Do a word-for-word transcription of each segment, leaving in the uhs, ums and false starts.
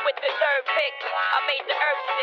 with the third pick. I made the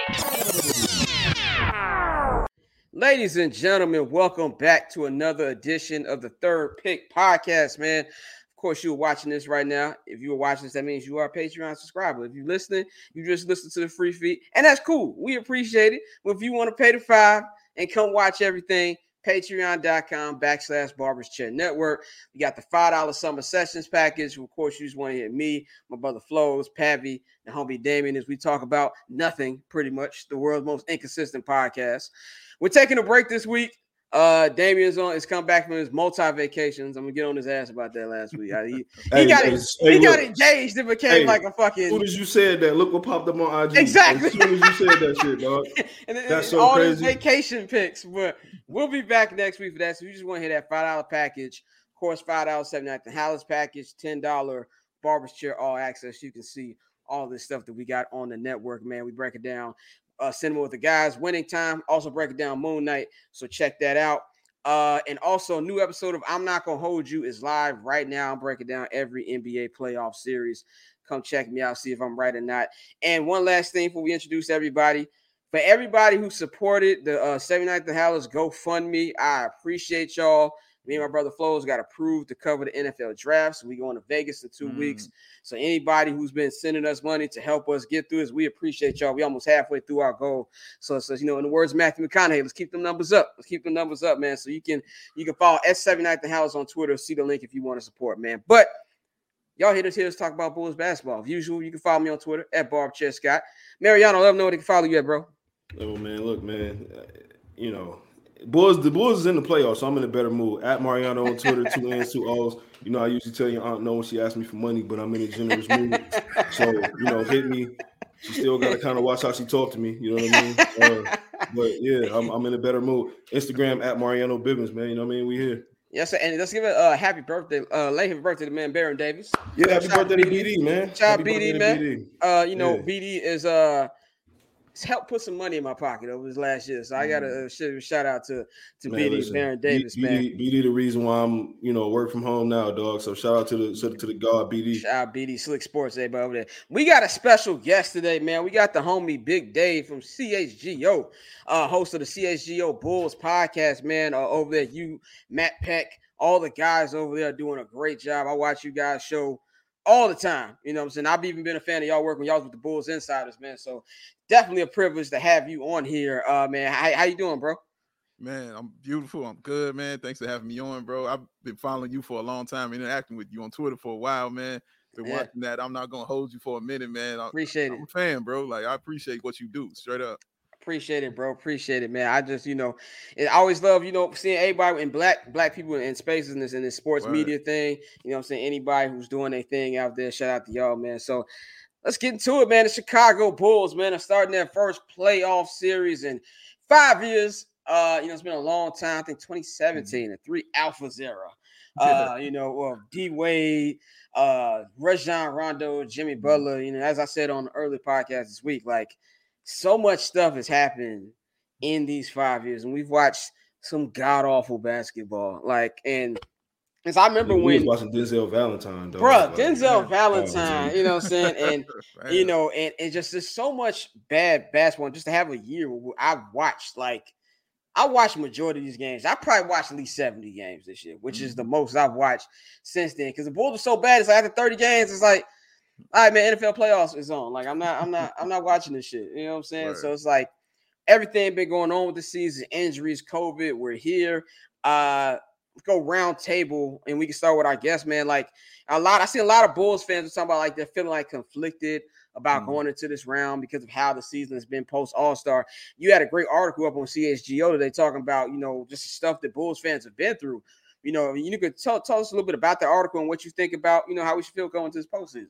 earth sick. Ladies and gentlemen, welcome back to another edition of the Third Pick Podcast, man. Of course, you're watching this right now. If you are watching this, that means you are a Patreon subscriber. If you're listening, you just listen to the free feed, and that's cool. We appreciate it. Well, if you want to pay the five and come watch everything, patreon.com backslash Barbers Chair Network. We got the five dollar Summer Sessions package. Of course, you just want to hear me, my brother Flows, Pavi, and homie Damien as we talk about nothing, pretty much, the world's most inconsistent podcast. We're taking a break this week. Uh, Damien's on. Has come back from his multi-vacations. I'm gonna get on his ass about that last week. He, he hey, got hey, it. Hey, he got look, engaged and became hey, like a fucking. As soon as you said that, look what popped up on I G. Exactly. As soon as you said that shit, dog. and then, That's so all crazy. his vacation pics. But we'll be back next week for that. So you just want to hear that five dollar package. Of course, five dollars seventy-nine. The Hallis package, ten dollar Barber's Chair All Access. You can see all this stuff that we got on the network, man. We break it down. Uh, Cinema with the Guys, Winning Time. Also break it down Moon Knight. So check that out. Uh, and also a new episode of I'm Not Gonna Hold You is live right now. I'm breaking down every N B A playoff series. Come check me out, see if I'm right or not. And one last thing before we introduce everybody. For everybody who supported the uh, seventy-ninth and Hallis GoFundMe, I appreciate y'all. Me and my brother Flows got approved to cover the N F L draft. So we going to Vegas in two mm. weeks. So anybody who's been sending us money to help us get through this, we appreciate y'all. We almost halfway through our goal. So, so you know, in the words of Matthew McConaughey, let's keep them numbers up. Let's keep the numbers up, man. So you can you can follow S seventy-ninth and Hallis on Twitter. See the link if you want to support, man. But y'all here to hear us talk about Bulls basketball. As usual, you can follow me on Twitter at Barbchair Scott. Mariano, let them know where they can follow you at, bro. Oh man, look, man. Uh, you know. Bulls, the Bulls is in the playoffs, so I'm in a better mood. At Mariano on Twitter, two N's, two O's. You know, I usually tell your aunt no when she asks me for money, but I'm in a generous mood. So, you know, hit me. She still got to kind of watch how she talk to me. You know what I mean? Uh, but, yeah, I'm, I'm in a better mood. Instagram, at Mariano Bibbins, man. You know what I mean? We here. Yes, sir. And let's give it a uh, happy birthday, uh, late happy birthday to man Baron Davis. Yeah, happy Shout birthday to B D, man. Shout out B D, man. B D. Uh, you know, yeah. B D is uh. helped put some money in my pocket over this last year. So I got to uh, shout out to, to man, B D, listen, Baron Davis, B D, man. B D the reason why I'm, you know, work from home now, dog. So shout out to the to, to the God, B D. Shout out B D, Slick Sports, everybody over there. We got a special guest today, man. We got the homie Big Dave from C H G O, uh, host of the C H G O Bulls podcast, man, uh, over there. You, Matt Peck, all the guys over there are doing a great job. I watch you guys show all the time. You know what I'm saying? I've even been a fan of y'all work when y'all was with the Bulls Insiders, man. So definitely a privilege to have you on here, uh, man. How, how you doing, bro? Man, I'm beautiful. I'm good, man. Thanks for having me on, bro. I've been following you for a long time, interacting with you on Twitter for a while, man. Been yeah. watching that. I'm not going to hold you for a minute, man. I, appreciate I'm it. I'm a fan, bro. Like, I appreciate what you do, straight up. Appreciate it, bro. Appreciate it, man. I just, you know, I always love, you know, seeing everybody in black black people in spaces in this in this sports Right. media thing. You know what I'm saying? Anybody who's doing their thing out there, shout out to y'all, man. So let's get into it, man. The Chicago Bulls, man, are starting their first playoff series in five years. Uh, you know, it's been a long time. I think twenty seventeen, the three Alphas era. Uh, you know, well, D Wade, uh, Rajon Rondo, Jimmy Butler. You know, as I said on the early podcast this week, like, so much stuff has happened in these five years, and we've watched some god awful basketball. Like, and as I remember yeah, we when was watching Denzel Valentine, dog. bro, like, Denzel man. Valentine, Oh, you know what I'm saying, and Man. you know, and and just there's so much bad basketball. Just to have a year where I watched, like, I watched majority of these games. I probably watched at least seventy games this year, which mm-hmm. is the most I've watched since then. Because the Bulls were so bad, it's like after thirty games, it's like, all right, man, N F L playoffs is on. Like, I'm not, I'm not, I'm not watching this shit. You know what I'm saying? Right. So it's like everything been going on with the season, injuries, COVID. We're here. Uh, let's go round table, and we can start with our guest, man. Like, a lot, I see a lot of Bulls fans talking about like they're feeling like conflicted about mm-hmm. going into this round because of how the season has been post All-Star. You had a great article up on C H G O today talking about, you know, just the stuff that Bulls fans have been through. You know, you could tell, tell us a little bit about the article and what you think about, you know, how we should feel going to this postseason.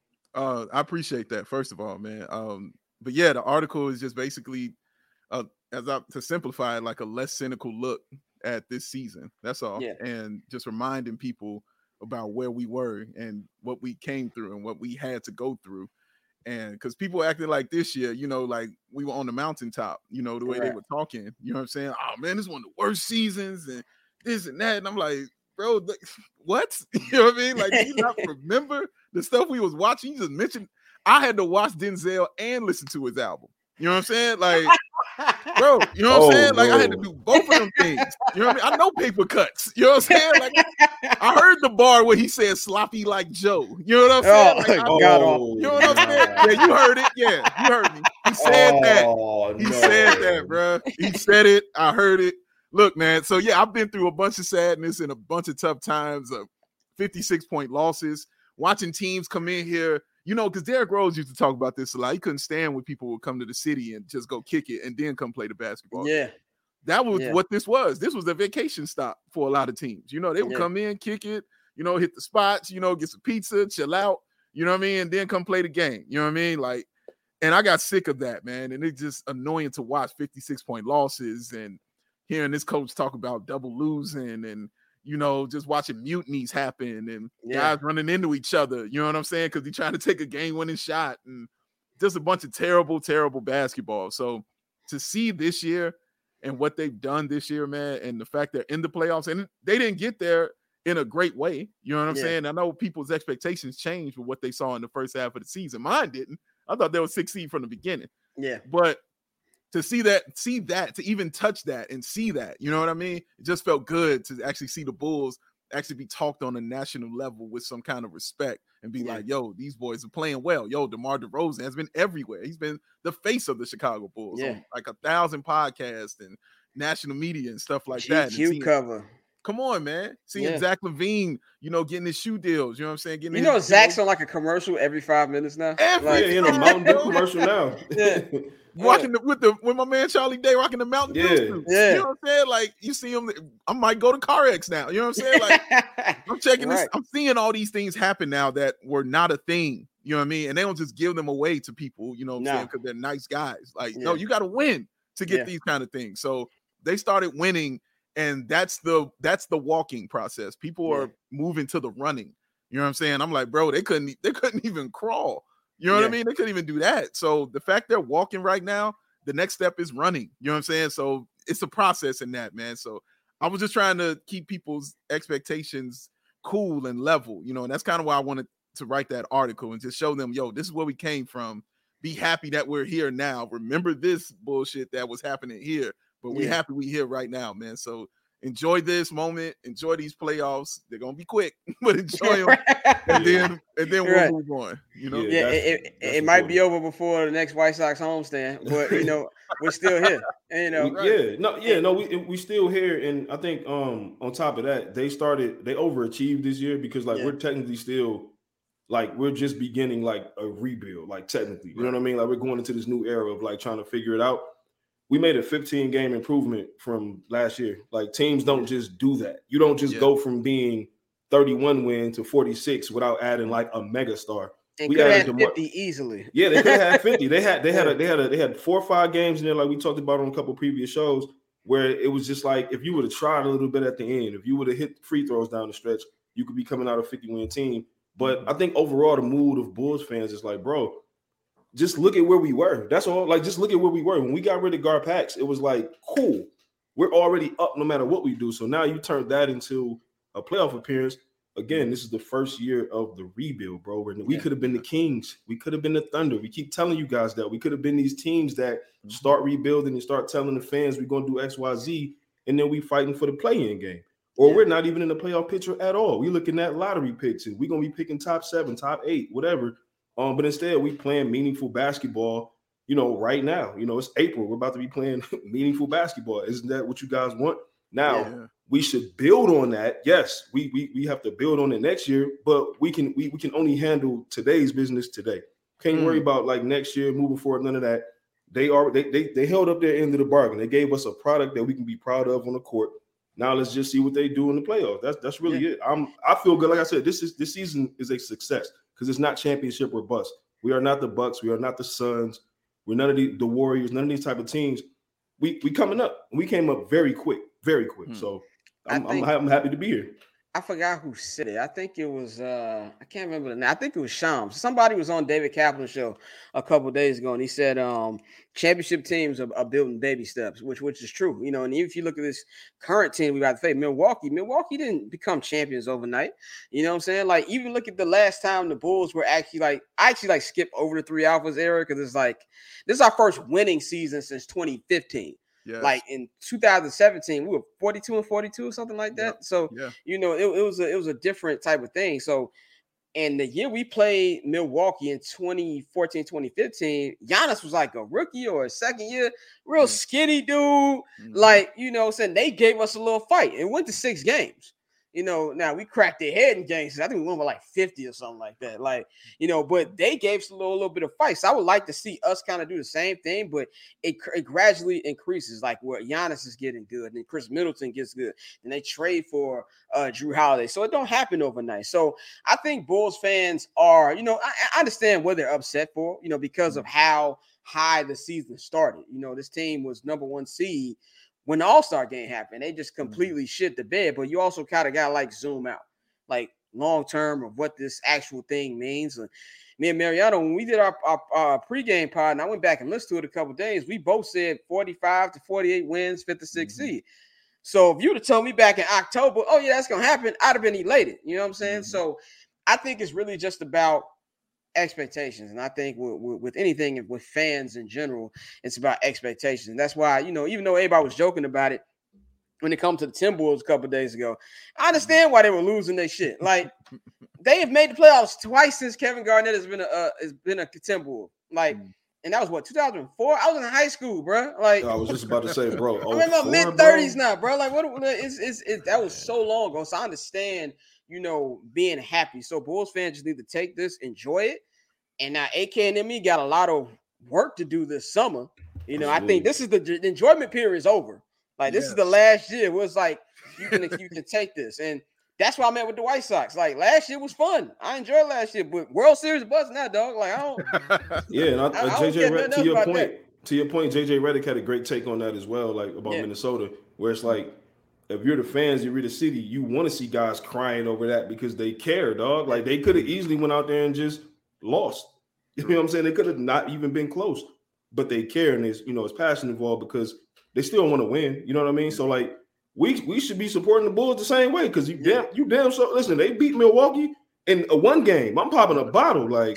Uh, I appreciate that, first of all, man. Um, but yeah, the article is just basically, uh, as I to simplify it, like a less cynical look at this season. That's all. Yeah. And just reminding people about where we were and what we came through and what we had to go through. And because people acted like this year, you know, like we were on the mountaintop, you know, the way Correct. they were talking, you know what I'm saying? Oh man, this is one of the worst seasons and this and that. And I'm like, bro, like, what? You know what I mean? Like, do you not remember the stuff we was watching? You just mentioned, I had to watch Denzel and listen to his album. You know what I'm saying? Like, bro, you know what Oh, I'm saying? Like, no. I had to do both of them things. You know what I mean? I know paper cuts. You know what I'm saying? Like, I heard the bar where he said sloppy like Joe. You know what I'm saying? Oh, Like, I, God, Oh, you know what I'm saying? nah. Yeah, you heard it. Yeah, you heard me. He said that. Oh, He no. said that, bro. He said it. I heard it. Look, man. So yeah, I've been through a bunch of sadness and a bunch of tough times of fifty-six point losses. Watching teams come in here, you know, because Derrick Rose used to talk about this a lot. He couldn't stand when people would come to the city and just go kick it and then come play the basketball. Yeah. That was Yeah. what this was. This was a vacation stop for a lot of teams. You know, they would Yeah. come in, kick it, you know, hit the spots, you know, get some pizza, chill out, you know what I mean, and then come play the game. You know what I mean? Like, and I got sick of that, man. And it's just annoying to watch fifty-six point losses and hearing this coach talk about double losing and, you know, just watching mutinies happen and Yeah. guys running into each other. You know what I'm saying? Because he trying to take a game-winning shot and just a bunch of terrible, terrible basketball. So to see this year and what they've done this year, man, and the fact they're in the playoffs, and they didn't get there in a great way. You know what I'm Yeah. saying? I know people's expectations changed with what they saw in the first half of the season. Mine didn't. I thought they were six seed from the beginning. Yeah. But to see that, see that, to even touch that and see that, you know what I mean? It just felt good to actually see the Bulls actually be talked on a national level with some kind of respect and be Yeah. like, yo, these boys are playing well. Yo, DeMar DeRozan has been everywhere. He's been the face of the Chicago Bulls Yeah. on like a thousand podcasts and national media and stuff like that. And G Q seeing- cover. come on, man. Seeing Yeah. Zach LaVine, you know, getting his shoe deals. You know what I'm saying? Getting You his, know, Zach's on like a commercial every five minutes now. Every- Yeah, Like, in a Mountain Dew commercial now. Yeah. Rocking the, with the with my man Charlie Day rocking the Mountain Dew Yeah. suits. Yeah. You know what I'm saying? Like you see him, I might go to CarX now. You know what I'm saying? Like I'm checking this, Right. I'm seeing all these things happen now that were not a thing. You know what I mean? And they don't just give them away to people, you know what I'm No. saying? Because they're nice guys. Like, no, Yeah. you gotta win to get Yeah. these kind of things. So they started winning, and that's the that's the walking process. People Yeah. are moving to the running. You know what I'm saying? I'm like, bro, they couldn't they couldn't even crawl. You know what I Yeah. mean? They couldn't even do that. So the fact they're walking right now, the next step is running. You know what I'm saying? So it's a process in that, man. So I was just trying to keep people's expectations cool and level, you know, and that's kind of why I wanted to write that article and just show them, yo, this is where we came from. Be happy that we're here now. Remember this bullshit that was happening here, but we Yeah. happy we here right now, man. So enjoy this moment, enjoy these playoffs. They're gonna be quick, but enjoy them, and then and then we'll Right. move on. You know, Yeah. Yeah, that's- it, it, that's it might be important. over before the next White Sox homestand, but you know we're still here. And, you know, We- yeah, no, yeah, no, we we still here, and I think um on top of that, they started they overachieved this year because like Yeah. we're technically still like we're just beginning like a rebuild, like technically, you know what I mean? Like we're going into this new era of like trying to figure it out. We made a fifteen game improvement from last year. Like teams don't just do that. You don't just Yeah. go from being thirty-one win to forty-six without adding like a mega star. and we could have added had DeMar- fifty easily. Yeah, they could have had fifty. They had they had Yeah. a they had a they had four or five games in there, like we talked about on a couple previous shows, where it was just like if you would have tried a little bit at the end, if you would have hit free throws down the stretch, you could be coming out a fifty-win team. But I think overall the mood of Bulls fans is like, bro, just look at where we were. That's all. Like, just look at where we were. When we got rid of Garpax, it was like, cool. We're already up no matter what we do. So now you turn that into a playoff appearance. Again, this is the first year of the rebuild, bro. We're- We Yeah. could have been the Kings. We could have been the Thunder. We keep telling you guys that. We could have been these teams that start rebuilding and start telling the fans we're going to do X, Y, Z, and then we fighting for the play-in game. Or Yeah. we're not even in the playoff picture at all. We're looking at lottery picks, and we're going to be picking top seven, top eight, whatever. Um, but instead, we playing meaningful basketball, you know, right now. You know, it's April. We're about to be playing meaningful basketball. Isn't that what you guys want? Now, Yeah. we should build on that. Yes, we, we we have to build on it next year, but we can we, we can only handle today's business today. Can't Mm. worry about like next year, moving forward, none of that. They are they, they they held up their end of the bargain. They gave us a product that we can be proud of on the court. Now let's just see what they do in the playoffs. That's that's really it. I'm I feel good. Like I said, this is this season is a success because it's not championship or bust. We are not the Bucks. We are not the Suns. We're none of the, the Warriors. None of these type of teams. We we coming up. We came up very quick, very quick. Hmm. So I I'm, think- I'm I'm happy to be here. I forgot who said it. I think it was uh I can't remember the name. I think it was Shams. Somebody was on David Kaplan's show a couple of days ago, and he said um championship teams are, are building baby steps, which which is true. You know, and even if you look at this current team we got to face, Milwaukee, Milwaukee didn't become champions overnight. You know what I'm saying? Like, even look at the last time the Bulls were actually like I actually like skip over the three alphas era because it's like this is our first winning season since twenty fifteen. Yes. Like in two thousand seventeen, we were forty-two and forty-two or something like that. Yeah. So, Yeah. you know, it, it was a, it was a different type of thing. So, and the year we played Milwaukee in twenty fourteen, twenty fifteen, Giannis was like a rookie or a second year, real Mhm. skinny dude. Mhm. Like, you know, saying they gave us a little fight and went to six games. You know, now we cracked their head in games. I think we won by like fifty or something like that. Like, you know, but they gave us a little, little bit of fight. So I would like to see us kind of do the same thing, but it, it gradually increases, like where Giannis is getting good and Chris Middleton gets good, and they trade for uh, Drew Holiday. So it don't happen overnight. So I think Bulls fans are, you know, I, I understand what they're upset for, you know, because of how high the season started. You know, this team was number one seed when the All-Star game happened. They just completely shit the bed, but you also kind of got to like zoom out, like long term of what this actual thing means. And me and Mariano, when we did our, our, our pregame pod, and I went back and listened to it a couple of days, we both said forty-five to forty-eight wins, fifty-six mm-hmm. seed. So if you would have told me back in October, oh yeah, that's gonna happen, I'd have been elated. You know what I'm saying? Mm-hmm. So I think it's really just about expectations, and I think with, with, with anything with fans in general, it's about expectations. And that's why, you know, even though everybody was joking about it when it comes to the Timberwolves a couple of days ago, I understand why they were losing their shit. Like, they have made the playoffs twice since Kevin Garnett has been a uh, has been a Timberwolves. Like, and that was what, two thousand four? I was in high school, bro. Like, I was just about to say, bro. I'm in my mid thirties now, bro. Like, what? It's, it's, it's that was so long ago. So I understand, you know, being happy. So Bulls fans just need to take this, enjoy it. And now A K and M E got a lot of work to do this summer. You know, I think this is the, the enjoyment period is over. Like, this yes. is the last year where it's like you can you can take this. And that's why I met with the White Sox. Like, last year was fun. I enjoyed last year, but World Series buzz now, dog. Like, I don't. Yeah, and I, I, I J J Red, to your point, that. to your point, J J Redick had a great take on that as well, like about yeah. Minnesota, where it's like, if you're the fans, you're the city, you want to see guys crying over that because they care, dog. Like, they could have easily went out there and just lost. You know what I'm saying? They could have not even been close, but they care, and there's, you know, it's passion involved because they still want to win. You know what I mean? So, like, we we should be supporting the Bulls the same way because you damn you damn so listen. They beat Milwaukee in a one game. I'm popping a bottle like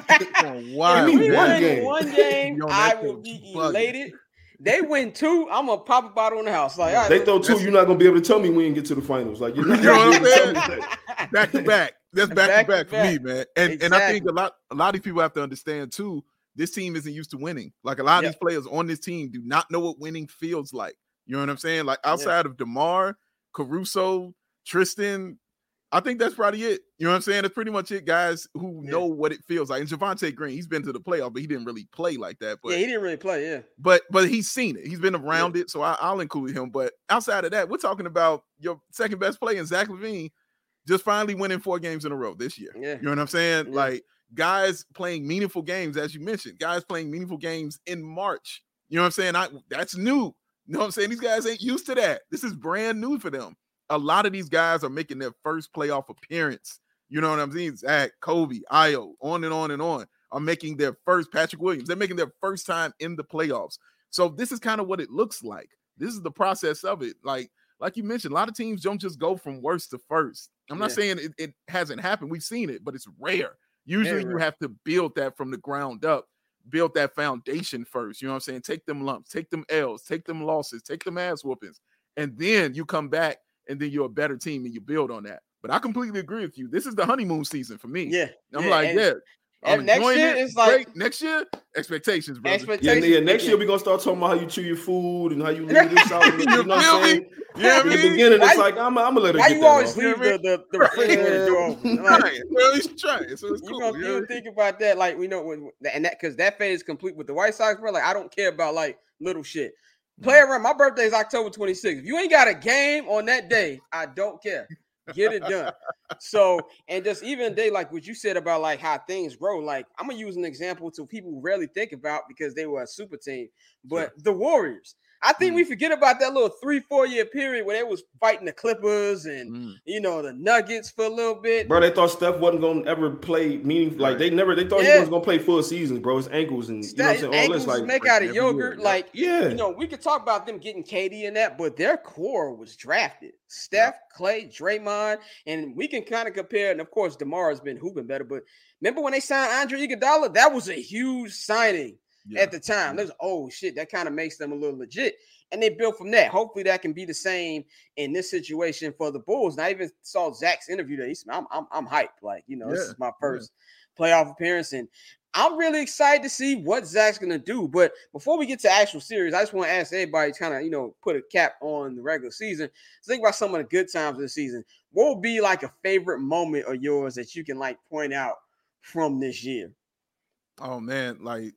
wow. If we one game. One game, I will be elated. They win two, I'm gonna pop a bottle in the house. Like, all right, they throw two, you're not gonna be able to tell me we didn't get to the finals. Like, you're not you know what I'm saying? Back to back. That's back, back to back, to back for me, man. And exactly. and I think a lot a lot of people have to understand too. This team isn't used to winning. Like, a lot of yep. these players on this team do not know what winning feels like. You know what I'm saying? Like, outside yeah. of DeMar, Caruso, Tristan, I think that's probably it. You know what I'm saying? That's pretty much it, guys who yeah. know what it feels like. And Javonte Green, he's been to the playoff, but he didn't really play like that. But yeah, he didn't really play, yeah. But but he's seen it. He's been around yeah. it, so I, I'll include him. But outside of that, we're talking about your second best player in Zach LaVine just finally winning four games in a row this year. Yeah. You know what I'm saying? Yeah. Like, guys playing meaningful games, as you mentioned, guys playing meaningful games in March. You know what I'm saying? I, that's new. You know what I'm saying? These guys ain't used to that. This is brand new for them. A lot of these guys are making their first playoff appearance. You know what I'm saying? Zach, Kobe, Ayo, on and on and on are making their first, Patrick Williams, they're making their first time in the playoffs. So this is kind of what it looks like. This is the process of it. Like, like you mentioned, a lot of teams don't just go from worst to first. I'm not yeah. saying it, it hasn't happened. We've seen it, but it's rare. Usually you have to build that from the ground up, build that foundation first. You know what I'm saying? Take them lumps, take them L's, take them losses, take them ass whoopings. And then you come back and then you're a better team and you build on that. But I completely agree with you. This is the honeymoon season for me. Yeah. I'm yeah, like, and, yeah. And next year, it. it's like Great. Next year, expectations, brother. Expectations. Yeah, yeah. Next year, we're going to start talking about how you chew your food and how you leave this out. You know what I'm saying? Yeah, in the beginning, why, it's like, I'm, I'm going to let it Why get you that always off. leave the, the, the refrigerator door open? Like, right. Well, you should try it. So it's you cool. Gonna, yeah. you think about that, like, we know, when, and that, because that phase is complete with the White Sox, bro. Like, I don't care about, like, little shit. Play around. My birthday is October twenty-sixth. If you ain't got a game on that day, I don't care. Get it done. So, and just even they, like what you said about like how things grow, like I'm gonna use an example to people who rarely think about because they were a super team, but sure. the Warriors. I think Mm. we forget about that little three, four year period where they was fighting the Clippers and Mm. you know the Nuggets for a little bit. Bro, they thought Steph wasn't gonna ever play meaningful. Like Right. they never, they thought Yeah. he wasn't gonna play full seasons, bro. His ankles and you know what I'm Steph, saying. All ankles this, like, make break out of every year, yogurt. yep. Like yeah, you know, we could talk about them getting K D and that, but their core was drafted. Steph, Clay, Draymond, and we can kind of compare. And of course, DeMar has been hooping better. But remember when they signed Andre Iguodala? That was a huge signing Yeah. at the time. There's oh shit, that kind of makes them a little legit. And they built from that. Hopefully, that can be the same in this situation for the Bulls. And I even saw Zach's interview that he said, I'm, I'm, I'm hyped. Like, you know, this Yeah, is my first playoff appearance. And I'm really excited to see what Zach's going to do. But before we get to actual series, I just want to ask everybody to kind of, you know, put a cap on the regular season. Think about some of the good times of the season. What would be like a favorite moment of yours that you can like point out from this year? Oh man, like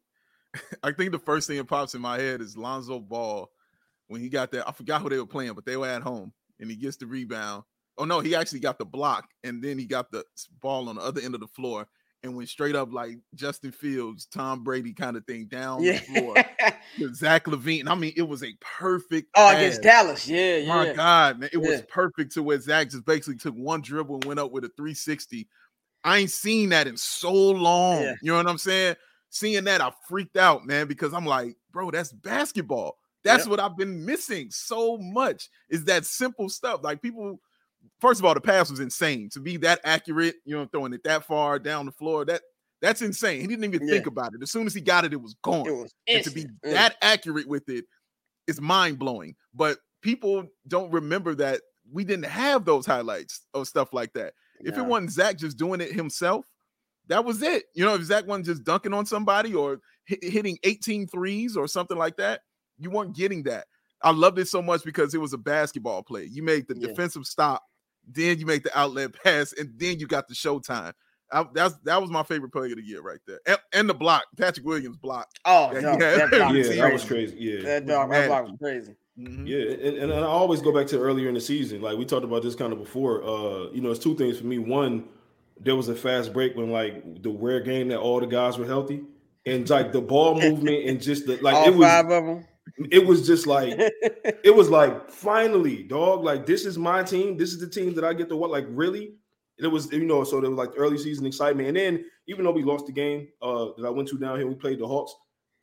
I think the first thing that pops in my head is Lonzo Ball when he got that. I forgot who they were playing, but they were at home and he gets the rebound. Oh no, he actually got the block and then he got the ball on the other end of the floor and went straight up like Justin Fields, Tom Brady kind of thing down Yeah. the floor with Zach LaVine. I mean, it was a perfect Oh, pass. against Dallas. Yeah, yeah. My God, man, it was Yeah. perfect to where Zach just basically took one dribble and went up with a three sixty. I ain't seen that in so long. Yeah. You know what I'm saying? Seeing that, I freaked out, man, because I'm like, bro, that's basketball. That's Yep. what I've been missing so much is that simple stuff. Like people, first of all, the pass was insane. To be that accurate, you know, throwing it that far down the floor, that that's insane. He didn't even Yeah. think about it. As soon as he got it, it was gone. It was And to be instant. Mm. that accurate with it is mind-blowing. But people don't remember that we didn't have those highlights of stuff like that. If it Nah. wasn't Zach just doing it himself, that was it. You know, if Zach wasn't just dunking on somebody or hit, hitting eighteen threes or something like that, you weren't getting that. I loved it so much because it was a basketball play. You made the Yeah. defensive stop, then you make the outlet pass, and then you got the showtime. I, that's that was my favorite play of the year right there. And, and the block, Patrick Williams block. Oh, Yeah, no, yeah. that block yeah, was that was crazy. crazy. Yeah, That was dog, that block nasty. was crazy. Mhm. yeah, and, and I always go back to earlier in the season. Like we talked about this kind of before. Uh, you know, it's two things for me. One, there was a fast break when like the rare game that all the guys were healthy, and like the ball movement and just the like All it was. five of them. It was just like it was like finally, dog. Like this is my team. This is the team that I get to what. Like really, it was you know. So there was like early season excitement, and then even though we lost the game uh, that I went to down here, we played the Hawks.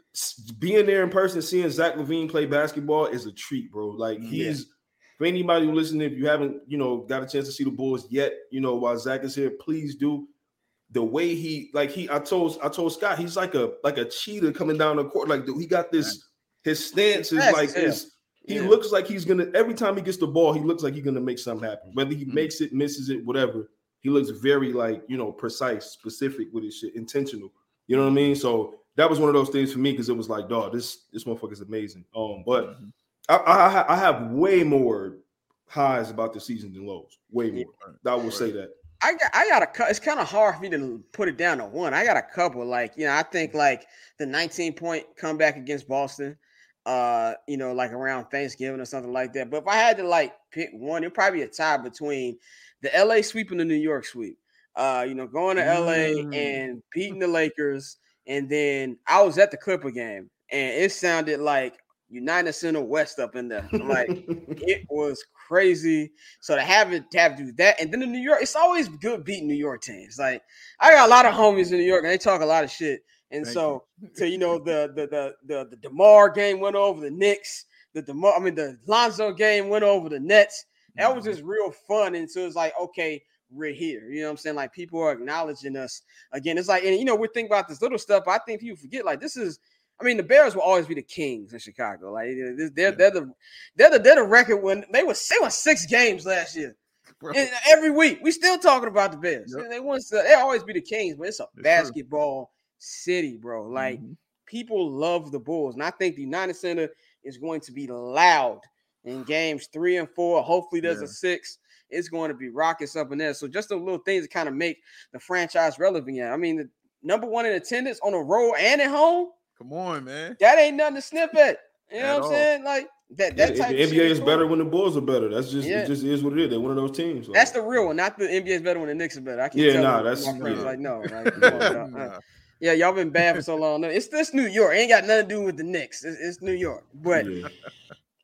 Being there in person, seeing Zach LaVine play basketball is a treat, bro. Like he's Yeah. for anybody who listening, if you haven't you know got a chance to see the Bulls yet, you know while Zach is here, please do. The way he like he I told I told Scott he's like a like a cheetah coming down the court. Like he got this. His stance is Fast like as hell. his, he Yeah. looks like he's gonna every time he gets the ball, he looks like he's gonna make something happen. Whether he Mhm. makes it, misses it, whatever, he looks very like you know precise, specific with his shit, intentional. You know what I mean? So that was one of those things for me because it was like, dog, this this motherfucker's amazing. Um, but Mhm. I, I I have way more highs about the season than lows. Way Yeah. more. I will say that. I got I got a cou- it's kind of hard for me to put it down to one. I got a couple. Like, you know, I think like the nineteen point comeback against Boston, uh, you know, like around Thanksgiving or something like that. But if I had to like pick one, it'd probably be a tie between the L A sweep and the New York sweep. Uh, you know, going to L A Mm. and beating the Lakers, and then I was at the Clipper game, and it sounded like United Center West up in there. Like it was crazy. So to have it to have to do that, and then the New York, it's always good beating New York teams. Like I got a lot of homies in New York, and they talk a lot of shit. And Thank so, to you know, the the the the the DeMar game went over the Knicks. The DeMar, I mean, the Lonzo game went over the Nets. That was just real fun. And so it's like, okay, we're here. You know what I'm saying? Like people are acknowledging us again. It's like, and you know, we're thinking about this little stuff. But I think people forget, like, this is. I mean, the Bears will always be the kings in Chicago. Like they're they're, they're the they're the they're the record when they were they won six games last year. Bro. And every week we still talking about the Bears. Yep. They want to, they always be the kings, but it's a true. basketball city, bro. Like Mhm. people love the Bulls, and I think the United Center is going to be loud in games three and four. Hopefully, there's Yeah. a six. It's going to be rockets up in there. So just the little things that kind of make the franchise relevant. Yeah, I mean, the number one in attendance on the road and at home. Come on, man. That ain't nothing to sniff at. You know At what I'm all. saying? Like that. Yeah, That type the of N B A shit is cool. better when the Bulls are better. That's just Yeah. it. Just is what it is. They're one of those teams. Like, That's the real one. Not the N B A is better when the Knicks are better. I can't Yeah, tell nah, my that's- friends yeah. like no. Like, come on, dog. Uh, Nah. yeah, y'all been bad for so long. No, it's this New York. It ain't got nothing to do with the Knicks. It's, it's New York. But yeah.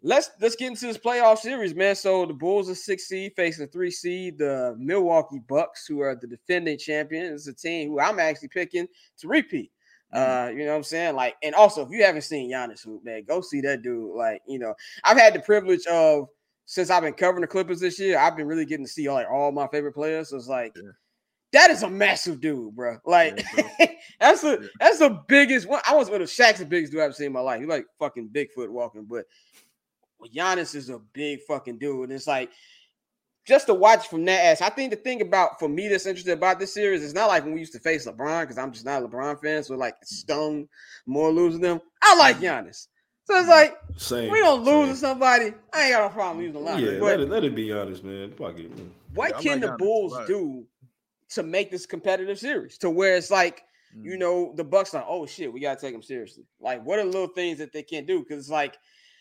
let's let's get into this playoff series, man. So the Bulls are six seed facing a three seed, the Milwaukee Bucks, who are the defending champions. It's a team who I'm actually picking to repeat. Uh, you know what I'm saying? Like, and also if you haven't seen Giannis hoop, man, go see that dude. Like, you know, I've had the privilege of since I've been covering the Clippers this year, I've been really getting to see like all my favorite players. So it's like Yeah. that is a massive dude, bro. Like Yeah, that's a Yeah. that's the biggest one. I was one of Shaq's the biggest dude I've seen in my life. He's like fucking Bigfoot walking, but well, Giannis is a big fucking dude. And it's like just to watch from that ass. I think the thing about for me that's interesting about this series is not like when we used to face LeBron, because I'm just not a LeBron fan. So like it stung more losing them. I like Giannis. So it's like Same. we don't lose same. to somebody. I ain't got no problem using line. Yeah, but let it, let it be honest, man. Fuck it, man. what Yeah, I can like the Giannis, Bulls right. do to make this competitive series to where it's like, you Mhm. know, the Bucks like, oh shit, we gotta take them seriously. Like, what are little things that they can't do? Because it's like,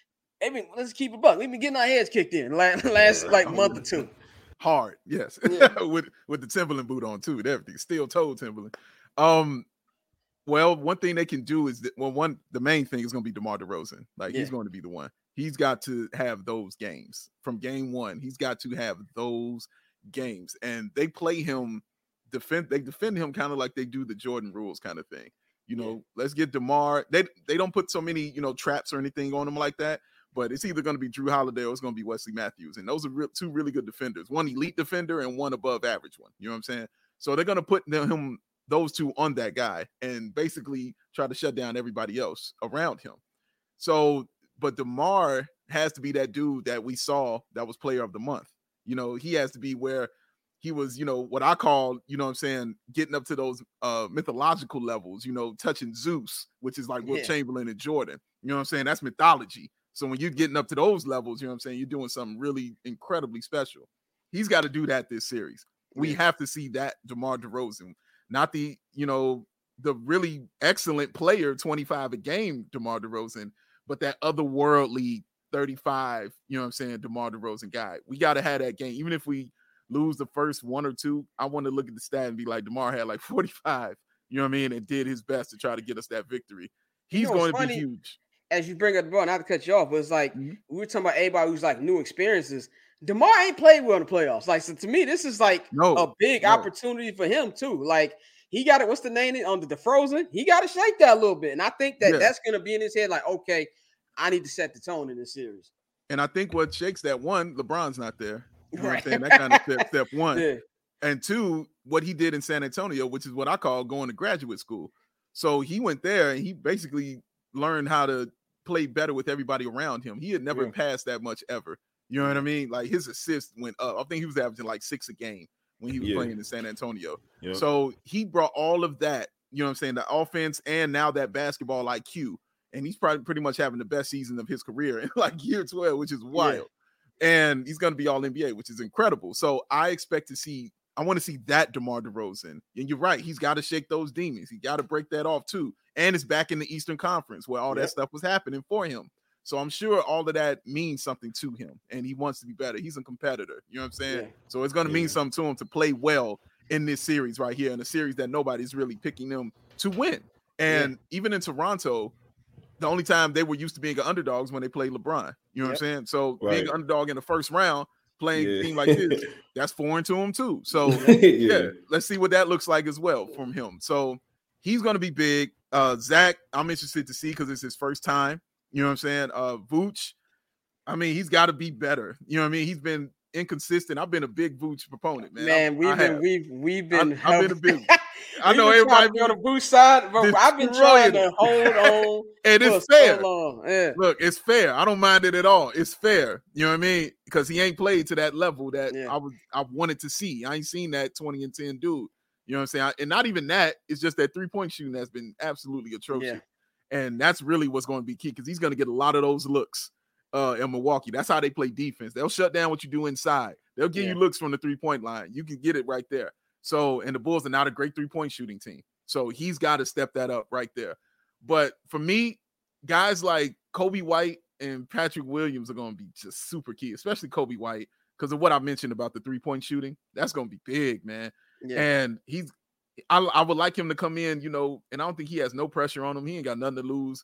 I mean, let's keep it buck. We've been getting our heads kicked in last, last like month or two. Hard, yes. Yeah. with with the Timberland boot on too, and everything. Steel toe Timberland. Um, well, one thing they can do is that well, one the main thing is going to be DeMar DeRozan. Like Yeah. he's going to be the one. He's got to have those games from game one. He's got to have those games, and they play him defend. They defend him kind of like they do the Jordan rules kind of thing. You know, Yeah. let's get DeMar. They they don't put so many you know traps or anything on him like that. But it's either going to be Drew Holiday or it's going to be Wesley Matthews. And those are real, two really good defenders, one elite defender and one above average one. You know what I'm saying? So they're going to put them, him, those two on that guy and basically try to shut down everybody else around him. So, but DeMar has to be that dude that we saw that was player of the month. You know, he has to be where he was, you know, what I call, you know what I'm saying, getting up to those uh, mythological levels, you know, touching Zeus, which is like Will Yeah. Chamberlain and Jordan. You know what I'm saying? That's mythology. So when you're getting up to those levels, you know what I'm saying, you're doing something really incredibly special. He's got to do that this series. We Yeah. have to see that DeMar DeRozan, not the, you know, the really excellent player, twenty-five a game, DeMar DeRozan, but that otherworldly thirty-five, you know what I'm saying, DeMar DeRozan guy. We got to have that game. Even if we lose the first one or two, I want to look at the stat and be like, DeMar had like forty-five, you know what I mean, and did his best to try to get us that victory. He's You know, it's going to funny. be huge. As you bring up the ball, not to cut you off, but it's like Mhm. we were talking about everybody who's like new experiences. DeMar ain't played well in the playoffs. Like, so to me, this is like No, a big no. opportunity for him too. Like, he got it. What's the name on the, the Frozen? He got to shake that a little bit, and I think that Yeah. that's going to be in his head. Like, okay, I need to set the tone in this series. And I think what shakes that, one, LeBron's not there. You know what Right. I'm saying? That kind of step, step one. Yeah, And two, what he did in San Antonio, which is what I call going to graduate school. So he went there and he basically learned how to play better with everybody around him. He had never Yeah. passed that much ever. You know what I mean? Like his assist went up. I think he was averaging like six a game when he was Yeah. playing in San Antonio. Yeah. So he brought all of that, you know what I'm saying, the offense and now that basketball I Q. And he's probably pretty much having the best season of his career in like year twelve, which is wild. And he's going to be all N B A, which is incredible. So I expect to see, I want to see that DeMar DeRozan. And you're right. He's got to shake those demons. He got to break that off too. And it's back in the Eastern Conference where all Yep. that stuff was happening for him. So I'm sure all of that means something to him and he wants to be better. He's a competitor. You know what I'm saying? Yeah. So it's going to mean Yeah. something to him to play well in this series right here, in a series that nobody's really picking them to win. And even in Toronto, the only time they were used to being underdogs when they played LeBron. You know what I'm saying? So being Right. an underdog in the first round, playing Yeah. a team like this, that's foreign to him too. So yeah. yeah, let's see what that looks like as well from him. So he's going to be big. Uh, Zach, I'm interested to see because it's his first time. You know what I'm saying? Uh, Vooch, I mean, he's got to be better. You know what I mean? He's been inconsistent. I've been a big Vooch proponent, man. man, I- we've I been have. we've we've been. I've- I've been a big- I We've know been trying everybody to be on the Boost side, but I've been trying to hold on. And for it's fair. So long. Yeah. Look, it's fair. I don't mind it at all. It's fair. You know what I mean? Because he ain't played to that level that Yeah. I was I wanted to see. I ain't seen that twenty and ten dude. You know what I'm saying? I- and not even that. It's just that three-point shooting that's been absolutely atrocious. And that's really what's going to be key because he's going to get a lot of those looks uh, in Milwaukee. That's how they play defense. They'll shut down what you do inside. They'll give Yeah. you looks from the three-point line. You can get it right there. So, and the Bulls are not a great three-point shooting team. So he's got to step that up right there. But for me, guys like Kobe White and Patrick Williams are going to be just super key, especially Kobe White, because of what I mentioned about the three-point shooting. That's going to be big, man. Yeah. And he's, I, I would like him to come in, you know, and I don't think he has no pressure on him. He ain't got nothing to lose.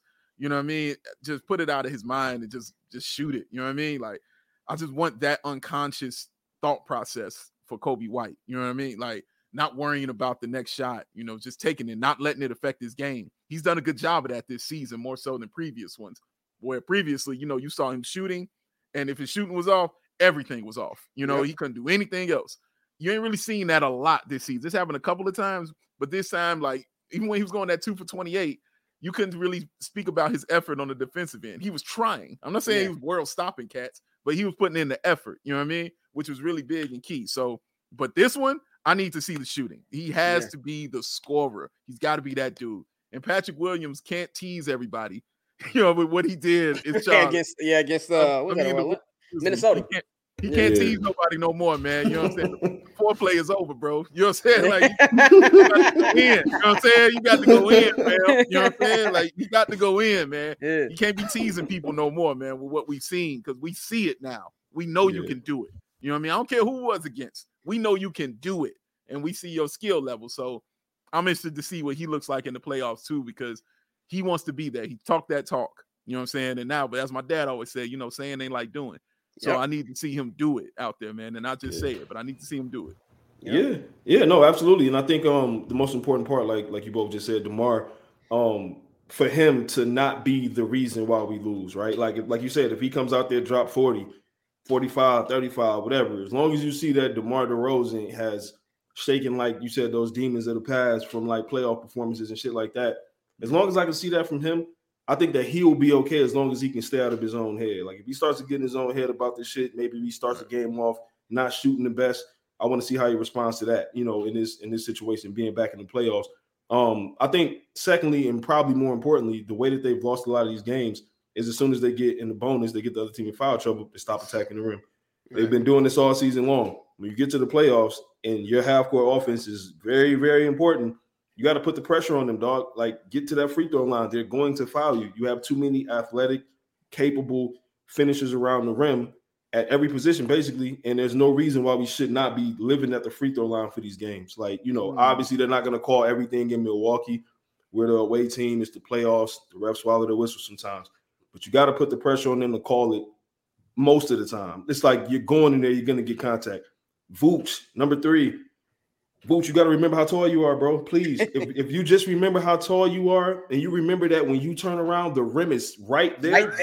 You know what I mean? Just put it out of his mind and just just shoot it. You know what I mean? Like, I just want that unconscious thought process for Coby White. You know what I mean? Like, not worrying about the next shot, you know, just taking it, not letting it affect his game. He's done a good job of that this season, more so than previous ones, where previously, you know, you saw him shooting, and if his shooting was off, everything was off. You know, yep. He couldn't do anything else. You ain't really seen that a lot this season. This happened a couple of times, but this time, like, even when he was going that two for twenty-eight, you couldn't really speak about his effort on the defensive end. He was trying. I'm not saying yeah. he was world stopping cats, but he was putting in the effort, you know what I mean? Which was really big and key. So, but this one, I need to see the shooting. He has yeah. to be the scorer. He's got to be that dude. And Patrick Williams can't tease everybody, you know, with what he did. It's yeah, against, yeah, against uh, what I mean, the, Minnesota. He can't, he can't yeah. tease nobody no more, man. You know what I'm saying? The foreplay is over, bro. You know what I'm saying? Like, you got to go in. You know what I'm saying? You got to go in, man. You know what I'm saying? Like, you got to go in, man. Yeah. You can't be teasing people no more, man, with what we've seen, because we see it now. We know yeah. you can do it. You know what I mean? I don't care who was against. We know you can do it, and we see your skill level. So I'm interested to see what he looks like in the playoffs too, because he wants to be there. He talked that talk. You know what I'm saying? And now, but as my dad always said, you know, saying ain't like doing. So yep. I need to see him do it out there, man. And not just yeah. say it, but I need to see him do it. Yep. Yeah, yeah, no, absolutely. And I think um the most important part, like like you both just said, DeMar, um, for him to not be the reason why we lose, right? Like like you said, if he comes out there, drop forty, forty-five, thirty-five, whatever, as long as you see that DeMar DeRozan has shaken, like you said, those demons of the past from like playoff performances and shit like that, as long as I can see that from him, I think that he will be okay as long as he can stay out of his own head. Like if he starts to get in his own head about this shit, maybe he starts the game off not shooting the best. I want to see how he responds to that, you know, in this in this situation, being back in the playoffs. Um, I think secondly, and probably more importantly, the way that they've lost a lot of these games is as soon as they get in the bonus, they get the other team in foul trouble, they stop attacking the rim. Right. They've been doing this all season long. When you get to the playoffs and your half-court offense is very, very important, you got to put the pressure on them, dog. Like, get to that free throw line. They're going to foul you. You have too many athletic, capable finishers around the rim at every position, basically, and there's no reason why we should not be living at the free throw line for these games. Like, you know, mm. obviously they're not going to call everything in Milwaukee. We're the away team. It's the playoffs. The refs swallow the whistle sometimes. But you got to put the pressure on them to call it most of the time. It's like you're going in there, you're going to get contact. Vooch, number three. Vooch, you got to remember how tall you are, bro. Please. if, if you just remember how tall you are and you remember that when you turn around, the rim is right there. Right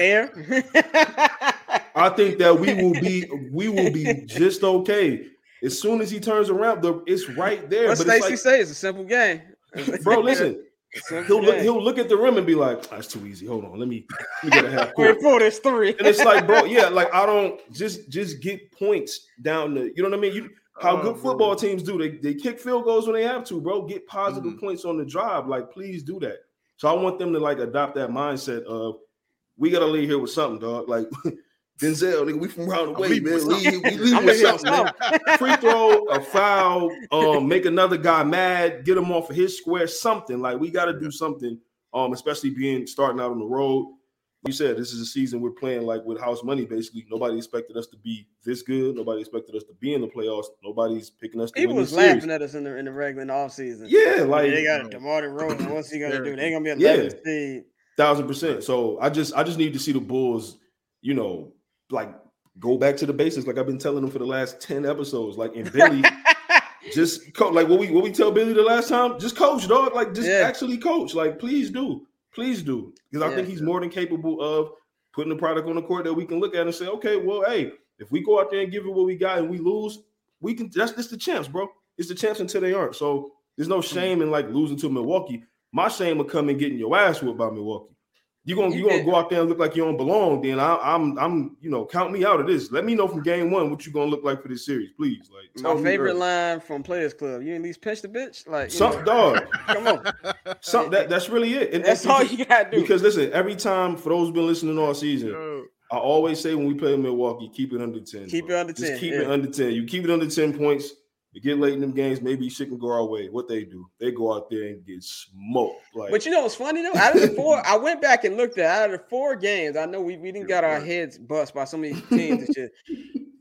there. I think that we will be we will be just okay. As soon as he turns around, the it's right there. What Stacey like, say? It's a simple game. Bro, listen. He'll look, he'll look at the rim and be like, "That's too easy. Hold on, let me, let me get a half court." Wait, this three. And it's like, bro, yeah, like I don't just just get points down the. You know what I mean? You how oh, good football bro. teams do. They they kick field goals when they have to, bro. Get positive mm-hmm. points on the drive. Like, please do that. So I want them to like adopt that mindset of we gotta leave here with something, dog. Like. Denzel, nigga, we from around the way, man. Leave, we leave with something, man. Free throw, a foul, um, make another guy mad, get him off of his square, something. Like, we got to do something, um, especially being starting out on the road. You said this is a season we're playing like with house money, basically. Nobody expected us to be this good. Nobody expected us to be in the playoffs. Nobody's picking us to People win was the series. laughing at us in the in the regular in the offseason. Yeah, like I mean, they got DeMar DeRozan. What's he gonna do? They gonna be eleven yeah, seed. Thousand percent. So I just I just need to see the Bulls, you know, like go back to the basics, like I've been telling them for the last ten episodes. Like, and Billy, just co- like what we what we tell Billy the last time, just coach, dog. Like, just yeah. actually coach. Like, please do, please do, because I yeah, think he's yeah. more than capable of putting the product on the court that we can look at and say, okay, well, hey, if we go out there and give it what we got and we lose, we can. That's just the champs, bro. It's the champs until they aren't. So there's no shame in like losing to Milwaukee. My shame will come in getting your ass whooped by Milwaukee. You're gonna you gonna go out there and look like you don't belong, then I, I'm I'm you know, count me out of this. Let me know from game one what you're gonna look like for this series, please. Like my favorite line from Players Club. You at least pinch the bitch, like something, dog. Come on, something that, that's really it. And that's and, all you gotta do. Because listen, every time for those who've been listening all season, I always say when we play Milwaukee, keep it under ten. Keep bro. it under ten. Just keep yeah. it under ten. You keep it under ten points. You get late in them games, maybe shit can go our way. What they do, they go out there and get smoked. Like, but you know what's funny though? Out of the four, I went back and looked at out of the four games. I know we, we didn't got our heads bust by so many teams and shit.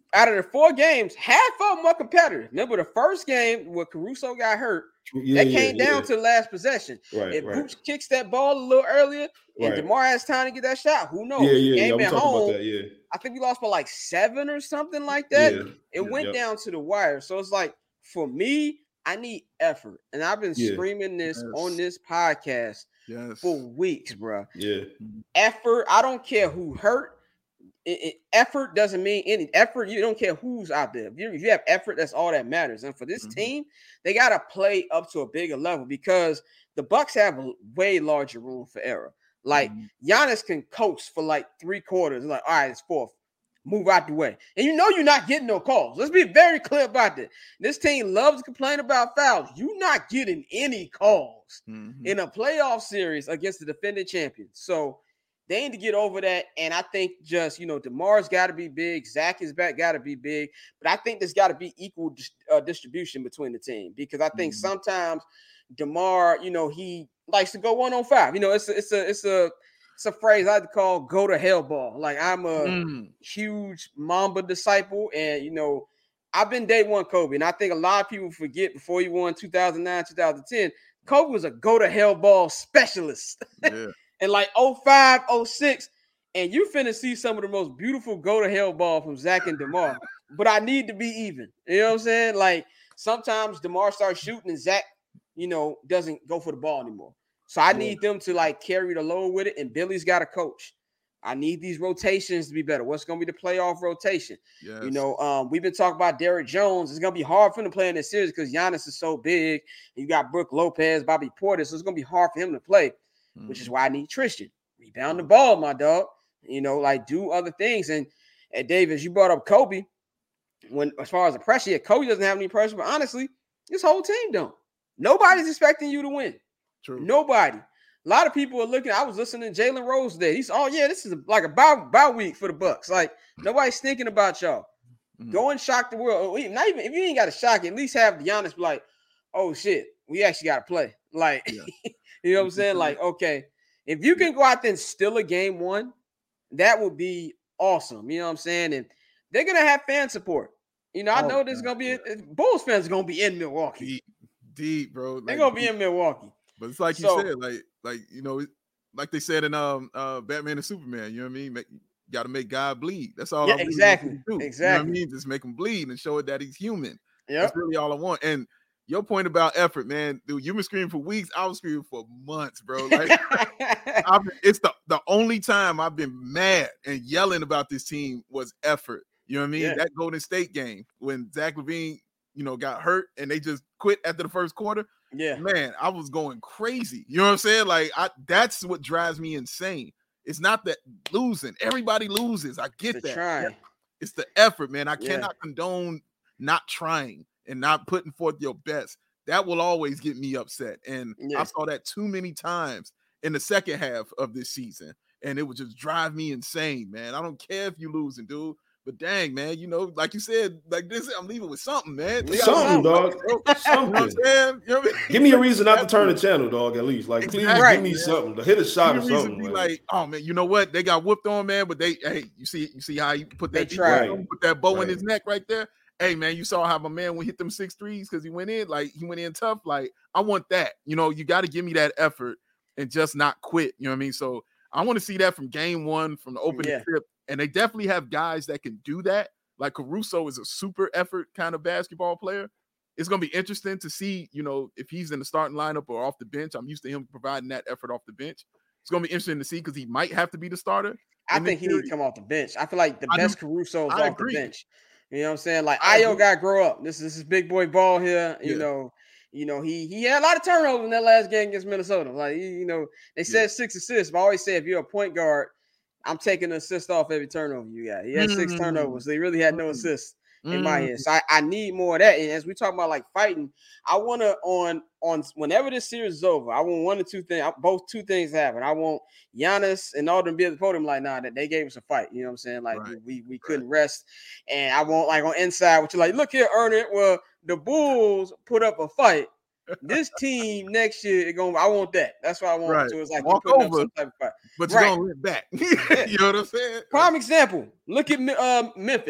out of the four games, half of them were competitive. Remember the first game where Caruso got hurt, Yeah, that came yeah, down yeah. to the last possession. Right, if right. Boots kicks that ball a little earlier and Right. DeMar has time to get that shot, who knows? Yeah, yeah, yeah. Game We at talked home, about that. Yeah, I think we lost by like seven or something like that. yeah. It yeah, went yep. down to the wire. So it's like, for me, I need effort. And I've been Yeah. screaming this Yes. on this podcast Yes. for weeks, bro. Yeah, Effort. I don't care who hurt. It, it, effort doesn't mean any effort. You don't care who's out there. If you, if you have effort, that's all that matters. And for this Mhm. team, they got to play up to a bigger level because the Bucks have a way larger room for error. Like Mhm. Giannis can coast for like three quarters. Like, all right, it's fourth. Move out the way. And you know you're not getting no calls. Let's be very clear about that. This team loves to complain about fouls. You're not getting any calls Mhm. in a playoff series against the defending champions. So they need to get over that. And I think just, you know, DeMar's got to be big. Zach is back, got to be big. But I think there's got to be equal uh, distribution between the team because I think Mhm. sometimes DeMar, you know, he likes to go one on five. You know, it's a, it's a, it's a, it's a phrase I like to call go to hell ball. Like I'm a Mm. huge Mamba disciple. And, you know, I've been day one Kobe. And I think a lot of people forget before he won two thousand nine, two thousand ten, Kobe was a go to hell ball specialist. Yeah. And like oh five, oh six, and you finna see some of the most beautiful go to hell ball from Zach and DeMar. But I need to be even. You know what I'm saying? Like sometimes DeMar starts shooting and Zach, you know, doesn't go for the ball anymore. So I Yeah. need them to like carry the load with it. And Billy's got a coach. I need these rotations to be better. What's going to be the playoff rotation? Yes. You know, um, we've been talking about Derrick Jones. It's going to be hard for him to play in this series because Giannis is so big. You got Brooke Lopez, Bobby Portis. So it's going to be hard for him to play, which is why I need Tristan. Rebound the ball, my dog. You know, like do other things. And, and Davis, you brought up Kobe. When as far as the pressure, yeah, Kobe doesn't have any pressure, but honestly, this whole team don't. Nobody's expecting you to win. True. Nobody. A lot of people are looking. I was listening to Jalen Rose today. He's, oh yeah, this is a, like a bow, bow week for the Bucks. Like nobody's thinking about y'all. Mhm. Go and shock the world. Or even- Not even if you ain't got to shock, at least have Giannis be like, oh shit, we actually got to play. Like, Yeah. you know what I'm saying? Like, okay, if you can go out there and steal a game one, that would be awesome. You know what I'm saying? And they're gonna have fan support. You know, I Oh, know there's God, gonna be Bulls fans are gonna be in Milwaukee. Deep, deep, bro. They're Like, gonna be deep. in Milwaukee. But it's like So- you said, like, like you know, it- like they said in um uh Batman and Superman. You know what I mean? Make, got to make God bleed. That's all. Yeah, I really want exactly, you to do. You know what exactly. I mean? Just make him bleed and show it that he's human. Yep. That's really all I want. And your point about effort, man, dude, you've been screaming for weeks. I was screaming for months, bro. Like, I've been, it's the the only time I've been mad and yelling about this team was effort. You know what I mean? Yeah. That Golden State game when Zach LaVine, you know, got hurt and they just quit after the first quarter. yeah. Man, I was going crazy. You know what I'm saying? Like, I that's what drives me insane. It's not that losing. Everybody loses. I get To that. try. It's the effort, man. I Yeah. cannot condone not trying and not putting forth your best. That will always get me upset. And Yeah. I saw that too many times in the second half of this season. And it would just drive me insane, man. I don't care if you losing, dude. But dang, man, you know, like you said, like this, I'm leaving with something, man. They got Something, dog. You know what I'm Something. saying? You know what I mean? Give me a reason not to turn the channel, dog. At least, like, please Exactly, give me man. something to hit a shot or Give me a reason something. to be Like, like, oh man, you know what? They got whooped on, man. But they, hey, you see, you see how you put They that, tried. put that bow in Right. his neck right there. Hey man, you saw how my man would hit them six threes because he went in, like he went in tough. Like I want that. You know, you got to give me that effort and just not quit. You know what I mean? So I want to see that from game one, from the opening Yeah. trip, and they definitely have guys that can do that. Like Caruso is a super effort kind of basketball player. It's going to be interesting to see, you know, if he's in the starting lineup or off the bench. I'm used to him providing that effort off the bench. It's going to be interesting to see because he might have to be the starter. I in this think he needs series. to come off the bench. I feel like the I do- best Caruso is I off agree. the bench. You know what I'm saying? Like I Ayo agree. got to grow up. This is this is big boy ball here. You Yeah. know, you know he he had a lot of turnovers in that last game against Minnesota. Like he, you know, they said Yeah. six assists, but I always say if you're a point guard, I'm taking an assist off every turnover you got. He had six Mm. turnovers, so he really had no Mm. assists in my Mm. head. So I, I need more of that. And as we talk about like fighting, I want to on on whenever this series is over, I want one or two things, both two things to happen. I want Giannis and all them be at the podium like, nah, that they gave us a fight. You know what I'm saying? Like Right. we we couldn't rest. And I want like on inside, which is like, look here, earn it. Well, the Bulls put up a fight. This team next year, it gonna I want that. That's what I want. Right. So it's like Walk you putting up over. some type of fight. But you're Right. going to let back. You know what I'm saying? Prime example. Look at um, Memphis.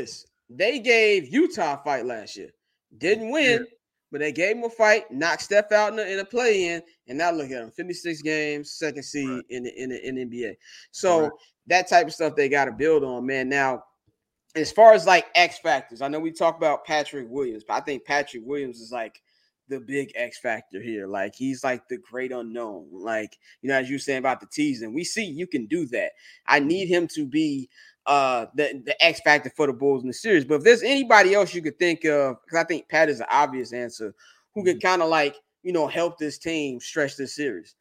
they gave Utah a fight last year. Didn't win, yeah. but they gave him a fight, knocked Steph out in the, in a play-in, and now look at him, fifty-six games, second seed right. in, the, in, the, in the N B A. So right. that type of stuff they got to build on, man. Now, as far as like X factors, I know we talk about Patrick Williams, but I think Patrick Williams is like the big X factor here. Like he's like the great unknown. Like, you know, as you were saying about the teasing, we see you can do that. I need him to be uh the, the X factor for the Bulls in the series. But if there's anybody else you could think of, because I think Pat is an obvious answer, who could kind of like, you know, help this team stretch this series.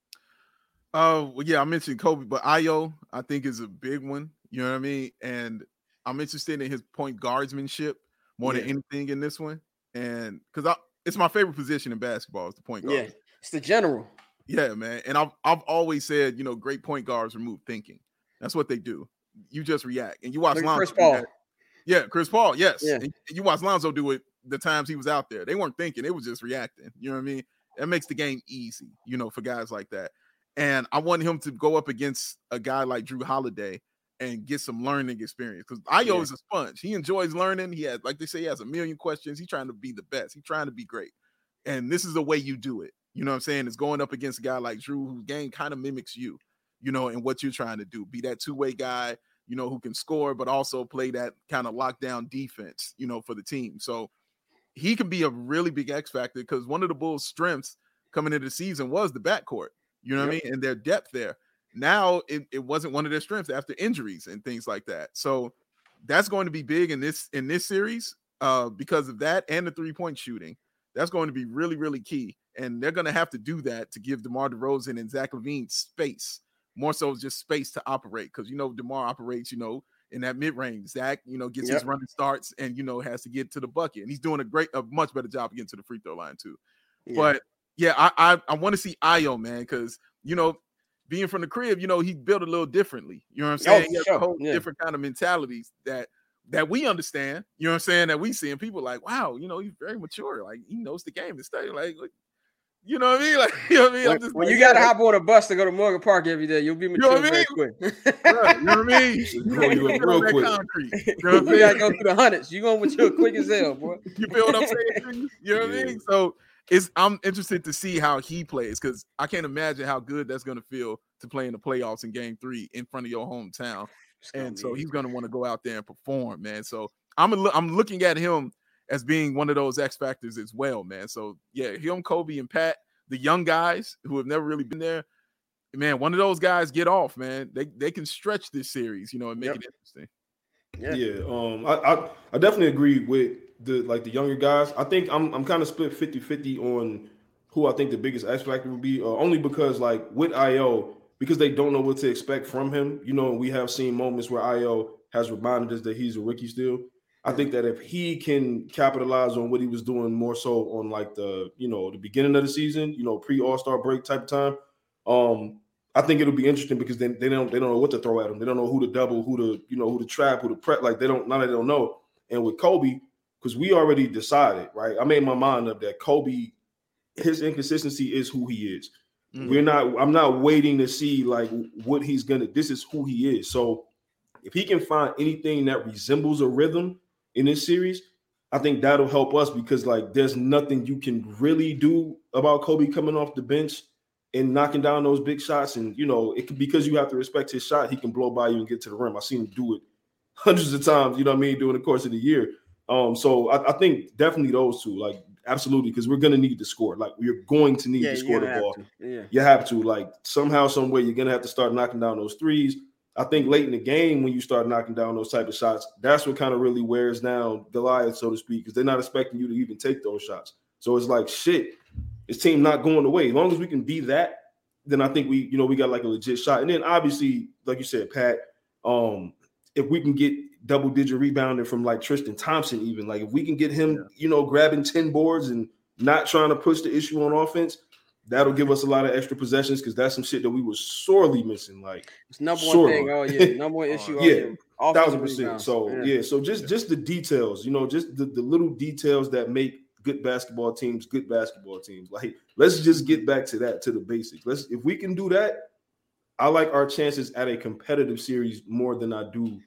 Uh, well, yeah, I mentioned Kobe, but Ayo, I think, is a big one. You know what I mean? And I'm interested in his point guardsmanship more yeah. than anything in this one. And because I it's my favorite position in basketball is the point guard. Yeah, it's the general. Yeah, man. And I've I've always said, you know, great point guards remove thinking. That's what they do. You just react. And you watch Lonzo. Chris Paul. Yeah, Chris Paul. Yes. Yeah. And you watch Lonzo do it the times he was out there. They weren't thinking. They were just reacting. You know what I mean? That makes the game easy, you know, for guys like that. And I want him to go up against a guy like Drew Holiday and get some learning experience, because Ayo yeah. is a sponge. He enjoys learning. He has, like they say, he has a million questions. He's trying to be the best. He's trying to be great. And this is the way you do it. You know what I'm saying? It's going up against a guy like Drew, whose game kind of mimics you, you know, and what you're trying to do. Be that two-way guy, you know, who can score, but also play that kind of lockdown defense, you know, for the team. So he could be a really big X factor, because one of the Bulls' strengths coming into the season was the backcourt, you know what yep. I mean? And their depth there. Now it, it wasn't one of their strengths after injuries and things like that. So that's going to be big in this in this series uh, because of that and the three-point shooting. That's going to be really, really key. And they're going to have to do that to give DeMar DeRozan and Zach LaVine space, more so just space to operate. Because, you know, DeMar operates, you know, in that mid-range. Zach, you know, gets yep. his running starts and, you know, has to get to the bucket. And he's doing a great, a much better job getting to the free throw line too. Yeah. But, yeah, I I, I want to see Ayo, man, because, you know, being from the crib, you know, he built a little differently. You know what I'm saying? Oh, he has sure. a whole yeah. different kind of mentalities that that we understand. You know what I'm saying? That we see, and people like, wow, you know, he's very mature. Like, he knows the game and stuff. Like, like, you know what I mean? Like, you know what I mean? When, I'm just when like, you got to yeah, hop on a bus to go to Morgan Park every day, you'll be mature you know very I mean? quick. Right, you know what I mean? You, grow you up real quick. Concrete, you know what you got to go through the hundreds. You're going to mature quick as hell, boy. You feel what I'm saying? You know what yeah. I mean? So it's I'm interested to see how he plays, because I can't imagine how good that's going to feel to play in the playoffs in game three in front of your hometown. And so he's going to want to go out there and perform, man. So I'm a, I'm looking at him as being one of those X factors as well, man. So yeah, him, Kobe, and Pat, the young guys who have never really been there, man, one of those guys get off, man. They they can stretch this series, you know, and make yep. it interesting. Yeah, yeah um, I, I I definitely agree with the like the younger guys. I think I'm I'm kind of split fifty-fifty on who I think the biggest X factor would be, uh, only because like with Ayo, because they don't know what to expect from him. You know, we have seen moments where Ayo has reminded us that he's a rookie still. I think that if he can capitalize on what he was doing more so on like the, you know, the beginning of the season, you know, pre All-Star break type of time, um, I think it'll be interesting, because then they don't they don't know what to throw at him. They don't know who to double, who to, you know, who to trap, who to prep. Like they don't, now they don't know. And with Kobe, because we already decided, right? I made my mind up that Kobe, his inconsistency is who he is. Mm-hmm. We're not, I'm not waiting to see like what he's gonna, this is who he is. So if he can find anything that resembles a rhythm in this series, I think that'll help us, because like there's nothing you can really do about Kobe coming off the bench and knocking down those big shots. And, you know, it could, because you have to respect his shot, he can blow by you and get to the rim. I've seen him do it hundreds of times, you know what I mean, during the course of the year. Um, so I, I think definitely those two, like, absolutely, because we're going to need to score. Like, we're going to need yeah, to score the ball. Yeah. You have to, like, somehow, some way, you're going to have to start knocking down those threes. I think late in the game, when you start knocking down those type of shots, that's what kind of really wears down Goliath, so to speak, because they're not expecting you to even take those shots. So it's like, shit, this team not going away. As long as we can be that, then I think we, you know, we got like a legit shot. And then obviously, like you said, Pat, um, if we can get double-digit rebounding from like Tristan Thompson, even like if we can get him, yeah. you know, grabbing ten boards and not trying to push the issue on offense, that'll give us a lot of extra possessions, because that's some shit that we were sorely missing. Like it's number one thing. Oh yeah, number one issue. uh, yeah, all thousand percent. Rebounds. So yeah. yeah, so just yeah. just the details, you know, just the, the little details that make good basketball teams good basketball teams. Like let's just get back to that, to the basics. Let's if we can do that, I like our chances at a competitive series more than I do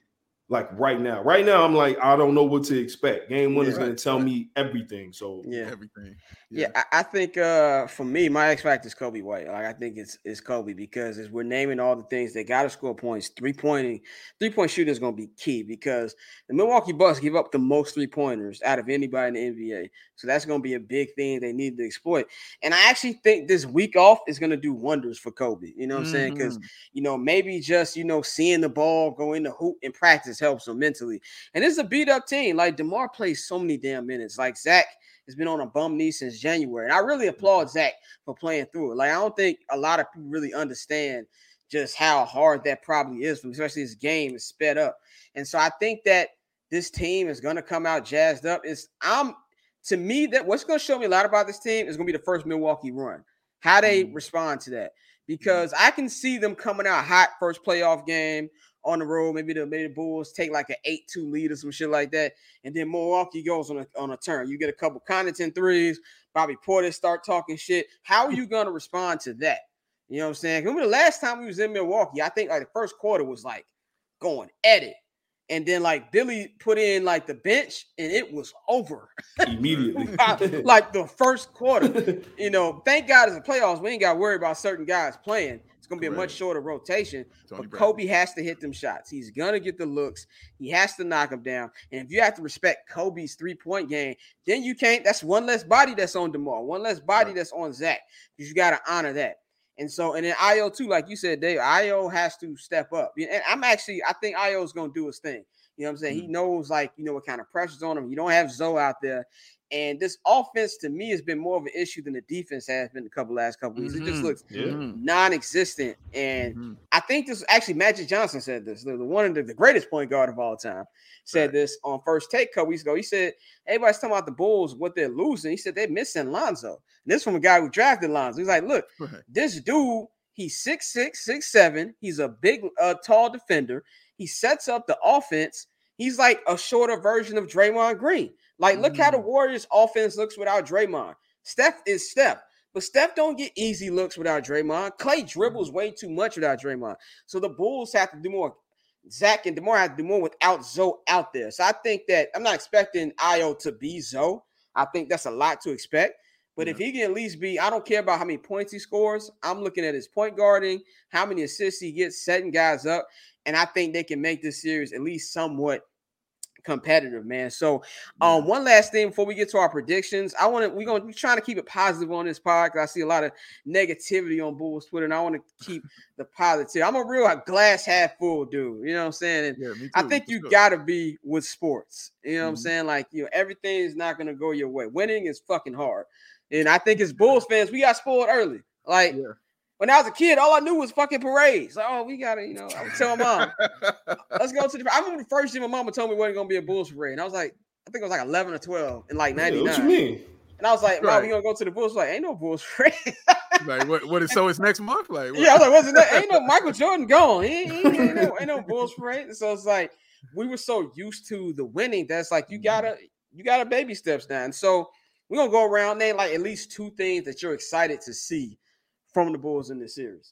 Like right now, right now, I'm like, I don't know what to expect. Game one Yeah, is going right, to tell right. me everything. So Yeah. Everything. Yeah, I, I think uh, for me, my X factor is Kobe White. Like I think it's it's Kobe because as we're naming all the things they got to score points, three pointing, three point shooting is going to be key because the Milwaukee Bucks give up the most three pointers out of anybody in the N B A. So that's going to be a big thing they need to exploit. And I actually think this week off is going to do wonders for Kobe. You know what I'm saying? Because Mhm. you know maybe just you know seeing the ball go in the hoop in practice helps him mentally. And this is a beat up team. Like DeMar plays so many damn minutes. Like Zach has been on a bum knee since January. And I really applaud Zach for playing through it. Like, I don't think a lot of people really understand just how hard that probably is, especially his game is sped up. And so I think that this team is going to come out jazzed up. It's I'm to me that what's going to show me a lot about this team is going to be the first Milwaukee run, how they Mm. respond to that. Because I can see them coming out hot first playoff game on the road. Maybe the maybe the Bulls take like an eight two lead or some shit like that. And then Milwaukee goes on a, on a turn. You get a couple Connaughton threes. Bobby Portis start talking shit. How are you going to respond to that? You know what I'm saying? Remember the last time we was in Milwaukee, I think like the first quarter was like going at it. And then like Billy put in like the bench and it was over. immediately. Like the first quarter. You know, thank God it's the playoffs. We ain't got to worry about certain guys playing. It's going to be a much Correct. shorter rotation. Tony But Bradley. Kobe has to hit them shots. He's going to get the looks. He has to knock them down. And if you have to respect Kobe's three-point game, then you can't. That's one less body that's on DeMar, one less body Right. that's on Zach. Because you got to honor that. And so, and then I O too, like you said, Dave, I O has to step up. And I'm actually, I think I O is going to do his thing. You know what I'm saying? Mm. He knows, like, you know, what kind of pressure's on him. You don't have Zoe out there. And this offense, to me, has been more of an issue than the defense has been the couple last couple weeks. It just Mhm. looks Yeah. Mhm. non-existent. And Mhm. I think this actually Magic Johnson said this. The, the one of the, the greatest point guard of all time said Right. this on First Take a couple weeks ago. He said, everybody's talking about the Bulls, what they're losing. He said they're missing Lonzo. And this from a guy who drafted Lonzo. He's like, look, Right. this dude, he's six six, six seven. He's a big, uh, tall defender. He sets up the offense. He's like a shorter version of Draymond Green. Like, look how the Mm. Warriors offense looks without Draymond. Steph is Steph, but Steph don't get easy looks without Draymond. Clay dribbles way too much without Draymond. So the Bulls have to do more. Zach and DeMar have to do more without Zoe out there. So I think that I'm not expecting I O to be Zoe. I think that's a lot to expect. But if he can at least be, I don't care about how many points he scores. I'm looking at his point guarding, how many assists he gets, setting guys up. And I think they can make this series at least somewhat competitive, man. So um one last thing before we get to our predictions, I want to we're gonna be trying to keep it positive on this pod because I see a lot of negativity on Bulls Twitter, and I want to keep the positive. I'm a real glass half full dude, you know what I'm saying? And Yeah, me too. I think for you sure. gotta be with sports, you know what I'm Mhm. saying? Like, you know, everything is not gonna go your way. Winning is fucking hard, and I think as Bulls fans, we got spoiled early. Like, Yeah. when I was a kid, all I knew was fucking parades. Like, oh, we gotta, you know, I would tell my mom, let's go to the. I remember the first year my mama told me it wasn't gonna be a Bulls parade. And I was like, I think it was like eleven or twelve in like Yeah, ninety-nine. what you mean? And I was like, Mom, Right. we gonna go to the Bulls? Like, ain't no Bulls parade. Like what? What is so? It's next month. Like what? Yeah, I was like, what's it? Ain't no Michael Jordan gone. He, he, ain't, no, ain't no Bulls parade. So it's like we were so used to the winning that's like you gotta you gotta baby steps down. So we're gonna go around name like at least two things that you're excited to see from the Bulls in this series.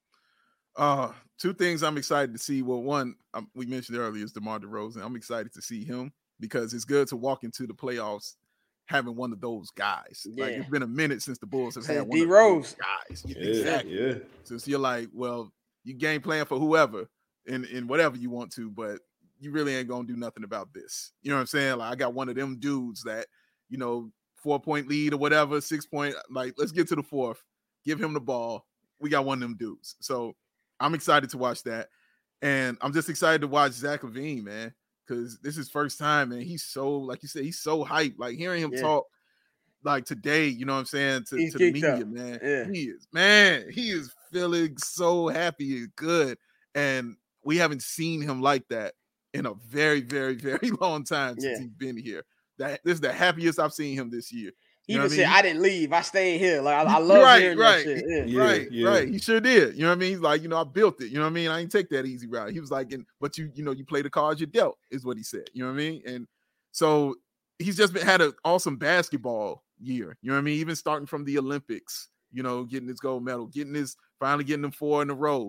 Uh, two things I'm excited to see. Well, one um, we mentioned earlier is DeMar DeRozan. I'm excited to see him because it's good to walk into the playoffs having one of those guys. Like Yeah. it's been a minute since the Bulls have Since had one of D-Rose. those guys. Yeah, Yeah, exactly. yeah. So you're like, well, you game plan for whoever in in whatever you want to, but you really ain't gonna do nothing about this. You know what I'm saying? Like I got one of them dudes that, you know, four point lead or whatever, six point. Like let's get to the fourth, give him the ball. We got one of them dudes. So I'm excited to watch that. And I'm just excited to watch Zach LaVine, man, because this is first time, and he's so, like you said, he's so hyped. Like hearing him Yeah. talk like today, you know what I'm saying, to, He's to the geeked media, up. man. Yeah. He is, man, he is feeling so happy and good. And we haven't seen him like that in a very, very, very long time since Yeah. he's been here. That this is the happiest I've seen him this year. He You know even what I said, mean? I didn't leave. I stayed here. Like I, I You- love right, hearing right. that shit. Yeah. Yeah, right, yeah. right. He sure did. You know what I mean? He's like, you know, I built it. You know what I mean? I ain't take that easy route. He was like, and but you, you know, you play the cards you dealt, is what he said. You know what I mean? And so he's just been had an awesome basketball year. You know what I mean? Even starting from the Olympics, you know, getting his gold medal, getting his finally getting them four in a row.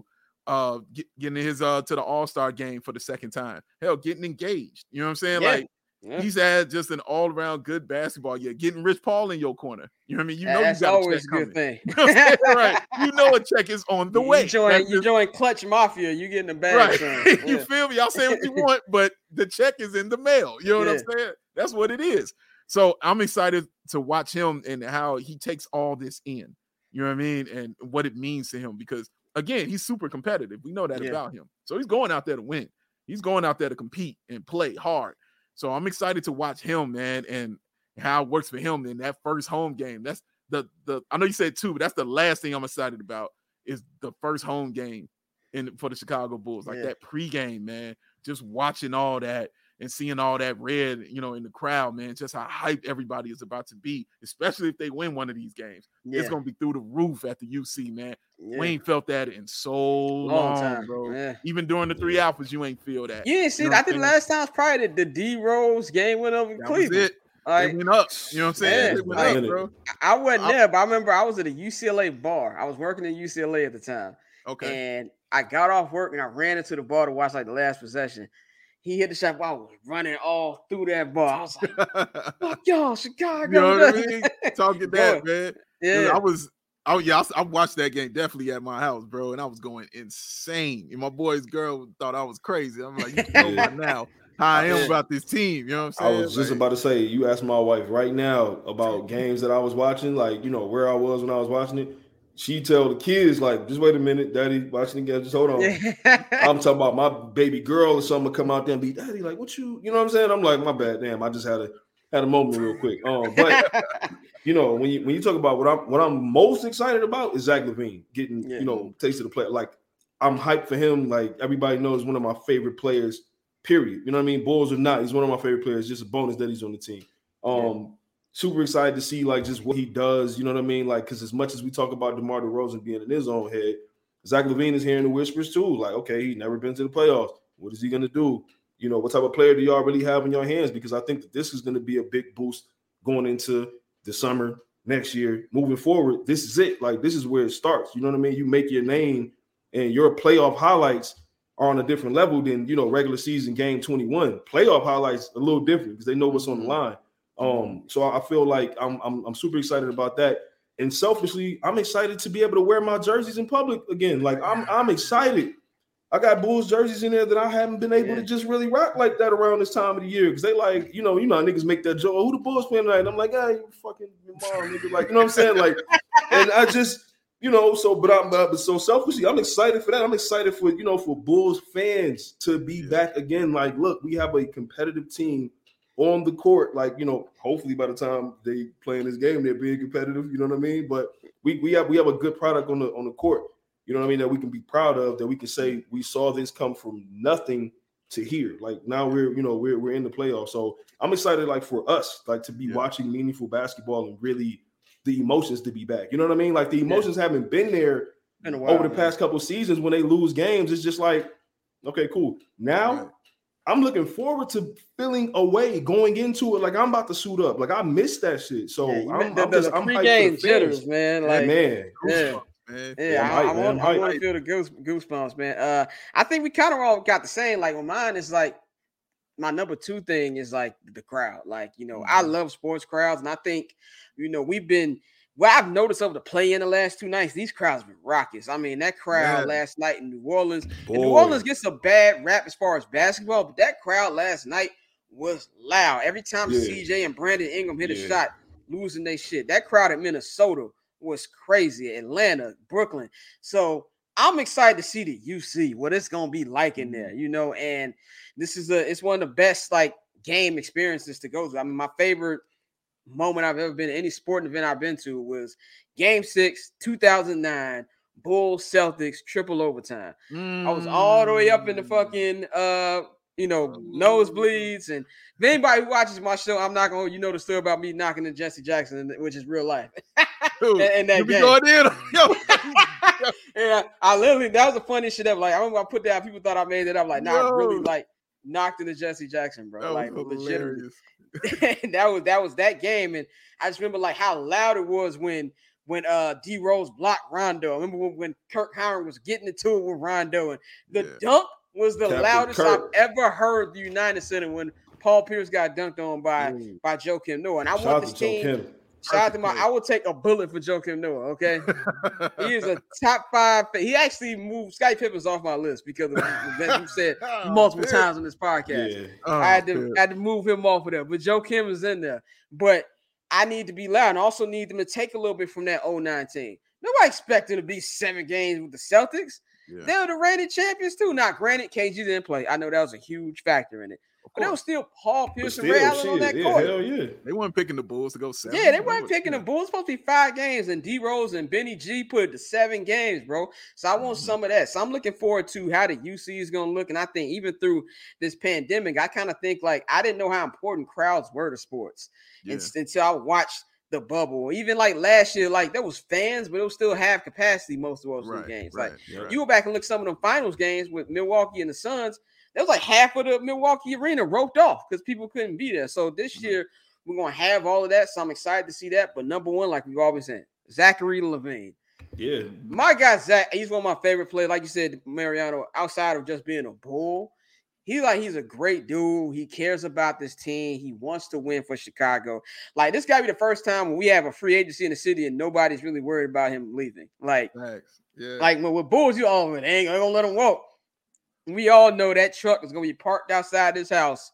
uh, get, getting his uh to the All-Star game for the second time. Hell, getting engaged. You know what I'm saying? Yeah. Like Yeah. he's had just an all-around good basketball year. Getting Rich Paul in your corner. You know what I mean? You know That's you got always a a check good coming. thing. You know what I'm saying? Right. You know a check is on the You way. join, That's you just- join Clutch Mafia, you getting the bag. right. son. You Yeah. feel me? Y'all say what you want, but the check is in the mail. You know what I'm Yeah. saying? That's what it is. So I'm excited to watch him and how he takes all this in. You know what I mean? And what it means to him because again, he's super competitive. We know that Yeah. about him. So he's going out there to win. He's going out there to compete and play hard. So I'm excited to watch him, man, and how it works for him in that first home game. That's the the I know you said two, but that's the last thing I'm excited about is the first home game in for the Chicago Bulls. Like Yeah. that pregame, man. Just watching all that and seeing all that red, you know, in the crowd, man. Just how hyped everybody is about to be, especially if they win one of these games. Yeah. It's gonna be through the roof at the U C, man. Yeah. We ain't felt that in so long, Long time, bro. yeah. Even during the three alphas, you ain't feel that. You didn't see You it. know I what think I'm the saying? last time was probably the, the D Rose game went over in That was Cleveland. it. Like, They went up. You know what I'm saying? Yeah. They went Like- up, bro. I wasn't I- there, but I remember I was at a U C L A bar. I was working at U C L A at the time. Okay. And I got off work and I ran into the bar to watch like the last possession. He hit the shot while I was running all through that bar. I was like, fuck y'all, Chicago. You know what I mean? Talking that, Boy, man. 'Cause Yeah. I was, oh yeah, I, I watched that game definitely at my house, bro, and I was going insane. And my boy's girl thought I was crazy. I'm like, you know by now how I am Yeah. about this team. You know what I'm I saying? was just Like, about to say, you asked my wife right now about games that I was watching, like, you know, where I was when I was watching it. She tell the kids, like, just wait a minute, daddy, watching the game, just hold on. I'm talking about my baby girl or something come out there and be, daddy, like, what you, you know what I'm saying? I'm like, my bad, damn, I just had a had a moment real quick. Um, but you know, when you when you talk about what I'm what I'm most excited about is Zach LaVine getting, Yeah. you know, taste of the play. Like, I'm hyped for him. Like, everybody knows one of my favorite players, period. You know what I mean? Bulls or not, he's one of my favorite players. Just a bonus that he's on the team. Um, super excited to see like just what he does. You know what I mean? Like, because as much as we talk about DeMar DeRozan being in his own head, Zach LaVine is hearing the whispers too. Like, okay, he's never been to the playoffs. What is he gonna do? You know, what type of player do y'all really have in your hands? Because I think that this is going to be a big boost going into the summer next year. Moving forward, this is it. Like, this is where it starts. You know what I mean? You make your name and your playoff highlights are on a different level than, you know, regular season game twenty-one. Playoff highlights a little different because they know what's on the line. Um, so I feel like I'm, I'm I'm super excited about that. And selfishly, I'm excited to be able to wear my jerseys in public again. Like, I'm I'm excited. I got Bulls jerseys in there that I haven't been able Yeah. to just really rock like that around this time of the year because they like, you know, you know, how niggas make that joke. Oh, who the Bulls playing tonight? And I'm like, ah, you fucking your mom, nigga. Like, you know what I'm saying? Like, and I just, you know, so but I'm but so selfishly, I'm excited for that. I'm excited for, you know, for Bulls fans to be Yeah. back again. Like, look, we have a competitive team on the court. Like, you know, hopefully by the time they play in this game, they're being competitive. You know what I mean? But we we have we have a good product on the on the court. You know what I mean? That we can be proud of, that we can say we saw this come from nothing to here. Like, now we're, you know, we're we're in the playoffs. So I'm excited, like, for us, like, to be Yeah. watching meaningful basketball and really the emotions to be back. You know what I mean? Like, the emotions haven't been there Been a while, over the man. past couple seasons when they lose games. It's just like, okay, cool. Now Right. I'm looking forward to feeling away going into it. Like, I'm about to suit up. Like, I missed that shit. So Yeah, you I'm, the, I'm the, just the I'm hyped for pregame the jitters, fans. man. Yeah, Like, man. yeah. Goosebumps, man. Yeah, Yeah, I'm I, hyped, I man. want, I'm I hyped. want to feel the goose, goosebumps, man. Uh, I think we kind of all got the same. Like, with mine is like my number two thing is like the crowd. Like, you know, I Mhm. love sports crowds, and I think, you know, we've been. Well, I've noticed over the play in the last two nights, these crowds been raucous. I mean, that crowd Yeah. last night in New Orleans, and New Boy. Orleans gets a bad rap as far as basketball, but that crowd last night was loud. Every time Yeah. C J and Brandon Ingram hit a Yeah. shot, losing their shit. That crowd in Minnesota was crazy. Atlanta, Brooklyn. So I'm excited to see the U C, what it's gonna be like in there, you know. And this is a it's one of the best like game experiences to go to. I mean, my favorite moment I've ever been to any sporting event I've been to was Game Six, two thousand nine, Bulls Celtics triple overtime. I was all the way up in the Mm. fucking uh you know nosebleeds. And if anybody who watches my show, I'm not gonna you know the story about me knocking to Jesse Jackson, which is real life. Dude, in- in that you be game. going in. Yo, Yeah, I literally that was the funniest shit ever. Like I remember I put that, people thought I made it up. Like, nah, I really Yo. like knocked into Jesse Jackson, bro. that Like was legitimately. hilarious. that was that was that game. And I just remember like how loud it was when when uh D Rose blocked Rondo. I remember when, when Kirk Howard was getting into it with Rondo, and the Yeah. dunk was the Captain loudest Kirk. I've ever heard the United Center when Paul Pierce got dunked on by Mm. by Joakim Noah. And I Shout want out this to Joe team. Kim. Shout out to my. I will take a bullet for Joakim Noah. Okay, he is a top five. He actually moved Scottie Pippen's off my list because of the event you said Oh, multiple Pip. times on this podcast. Yeah. Oh, I had to Pip. had to move him off of there, but Joe Kim is in there. But I need to be loud, and also need them to take a little bit from that oh nine team. Nobody expected to be seven games with the Celtics. Yeah. They were the reigning champions too. Now, granted, K G didn't play. I know that was a huge factor in it, Of but that was course. still Paul But Pierce and still, Ray Allen on shit, that yeah, court. hell yeah. They weren't picking the Bulls to go seven. Yeah, they weren't picking the yeah. Bulls. It's supposed to be five games, and D Rose and Benny G put it to seven games, bro. So I want Mhm. some of that. So I'm looking forward to how the U C is going to look. And I think even through this pandemic, I kind of think like I didn't know how important crowds were to sports Yeah. and, until I watched the bubble. Even like last year, like there was fans, but it was still half capacity most of those Right, games. right, Like right. you go back and look some of them finals games with Milwaukee and the Suns. There was like half of the Milwaukee arena roped off because people couldn't be there. So this Mhm. year we're gonna have all of that. So I'm excited to see that. But number one, like we've always said, Zachary Levine. Yeah. My guy Zach, he's one of my favorite players. Like you said, Mariano, outside of just being a bull, he's like he's a great dude. He cares about this team. He wants to win for Chicago. Like this got to be the first time when we have a free agency in the city and nobody's really worried about him leaving. Like, Facts. Yeah. like when with Bulls, you all they ain't gonna let him walk. We all know that truck is gonna be parked outside this house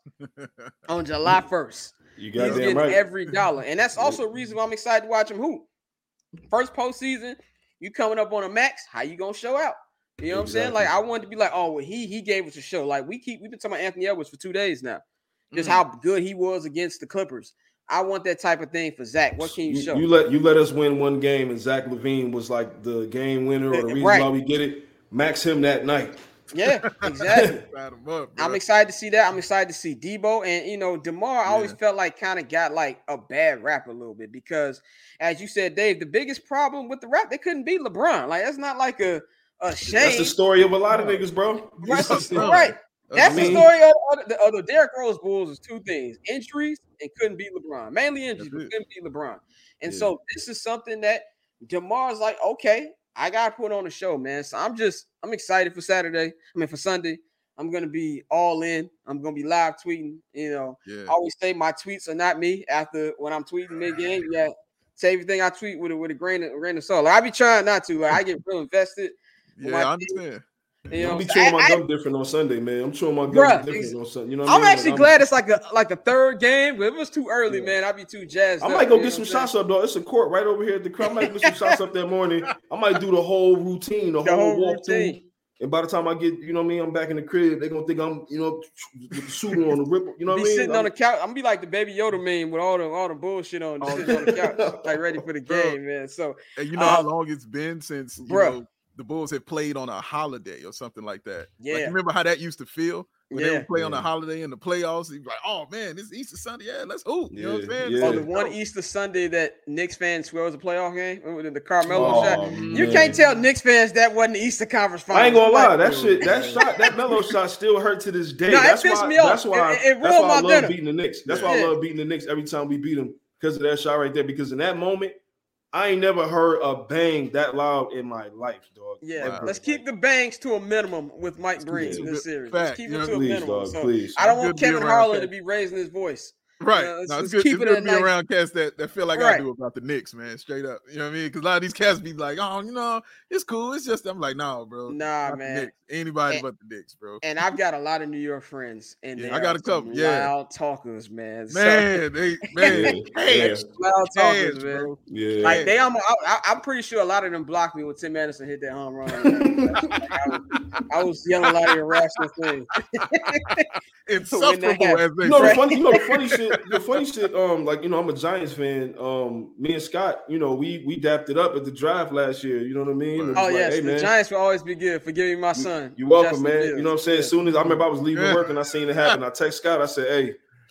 on July first. You He's got getting damn right. every dollar, and that's also a reason why I'm excited to watch him hoop. First postseason, you coming up on a max, how you gonna show out? You know what I'm saying? Like I wanted to be like, oh, well, he he gave us a show. Like we keep we've been talking about Anthony Edwards for two days now, just Mm. how good he was against the Clippers. I want that type of thing for Zach. What can you, You, show? you let you let us win one game, and Zach Levine was like the game winner or the reason Right. why we get it. Max him that night. Yeah, exactly. Fat 'em up, I'm bro. excited to see that. I'm excited to see Debo. And, you know, DeMar, I always Yeah. felt like kind of got like a bad rap a little bit because, as you said, Dave, the biggest problem with the rap, they couldn't beat LeBron. Like, that's not like a, a shame. That's the story of a lot of niggas, bro. Right, That's right. the right. That's I mean- the story of, of the, of the Derrick Rose Bulls is two things: injuries and couldn't beat LeBron. Mainly injuries, That's but it. couldn't beat LeBron. And Yeah. so this is something that DeMar's like, okay, I gotta put on a show, man. So I'm just I'm excited for Saturday. I mean for Sunday. I'm gonna be all in. I'm gonna be live tweeting. You know, Yeah. I always say my tweets are not me. After when I'm tweeting mid game, yeah, say everything I tweet with a with a grain of a grain of salt. Like, I be trying not to. Like I get real invested. Yeah, my I understand. You know, I'm be so chewing I- my I- gum different on Sunday, man. I'm chewing my gum Bruh, different on Sunday. You know what I I'm mean? actually Like, glad it's like a like a third game, but if it was too early, Yeah. man, I'd be too jazzed. I up, might go you know get some what I'm shots up, though. It's a court right over here at the crowd. I might get some shots up that morning. I might do the whole routine, the, The whole, whole walk routine. through. And by the time I get, you know what I mean, I'm back in the crib. They're gonna think I'm, you know, with the suit on the rip. You know Be what I mean? sitting I'm- on the couch. I'm gonna be like the Baby Yoda meme with all the all the bullshit on, Oh, sitting on the couch, like ready for the Bro. game, man. So And you know how Uh, long it's been since you bruh. know the Bulls have played on a holiday or something like that. Like, Yeah. you remember how that used to feel when they Yeah. would play on a Yeah. holiday in the playoffs? You'd be like, oh man, this Easter Sunday, yeah, let's hoop. You know what I'm Yeah, saying? yeah. on So, the one yo, Easter Sunday that Knicks fans swear was a playoff game, remember the Carmelo Oh, shot. You man. can't tell Knicks fans that wasn't the Easter Conference Finals. I ain't gonna I'm lie, like, that shit, that man. shot, that Melo shot still hurt to this day. No, it that's pissed why, me off. That's why, It- it that's ruined why I my love dinner. beating the Knicks. That's Yeah. why I Yeah. love beating the Knicks every time we beat them because of that shot right there. Because in that moment, I ain't never heard a bang that loud in my life, dog. Yeah, Wow. let's keep the bangs to a minimum with Mike Breen keep in it this to series. fact, Let's keep you it know, to a Please, minimum. dog, So please. I don't It's want good to be Kevin around Harlan to Cat. be raising his voice. Right. Yeah, let's- no, let's it's good, keep it's it good at to be nice- around cats that, that feel like Right. I do about the Knicks, man. Straight up. You know what I mean? Because a lot of these cats be like, oh, you know, it's cool. It's just, I'm like, nah, bro. Nah, Not the man. Knicks. Anybody And- but the Knicks, bro. And I've got a lot of New York friends, and Yeah, they I got are a couple, some yeah. loud talkers, man. So- Man, they, man, Yeah, hey, yeah. loud talkers, hands, man. bro. Yeah. Like they, almost, I, I, I'm pretty sure a lot of them blocked me when Tim Anderson hit that home run. Like, I, was, I was yelling a lot of irrational things. Insufferable happened. as they You know the say. funny, you know the funny shit. The funny shit. Um, like you know, I'm a Giants fan. Um, me and Scott, you know, we we dapped it up at the draft last year. You know what I mean? It was Oh like, yes, hey, the man, Giants will always be good. Forgive me, my son. you welcome, Justin man. Fields. You know what I'm saying? Yeah. As soon as I remember, I was leaving Yeah. work and I seen it happen. I text Scott. I said, "Hey,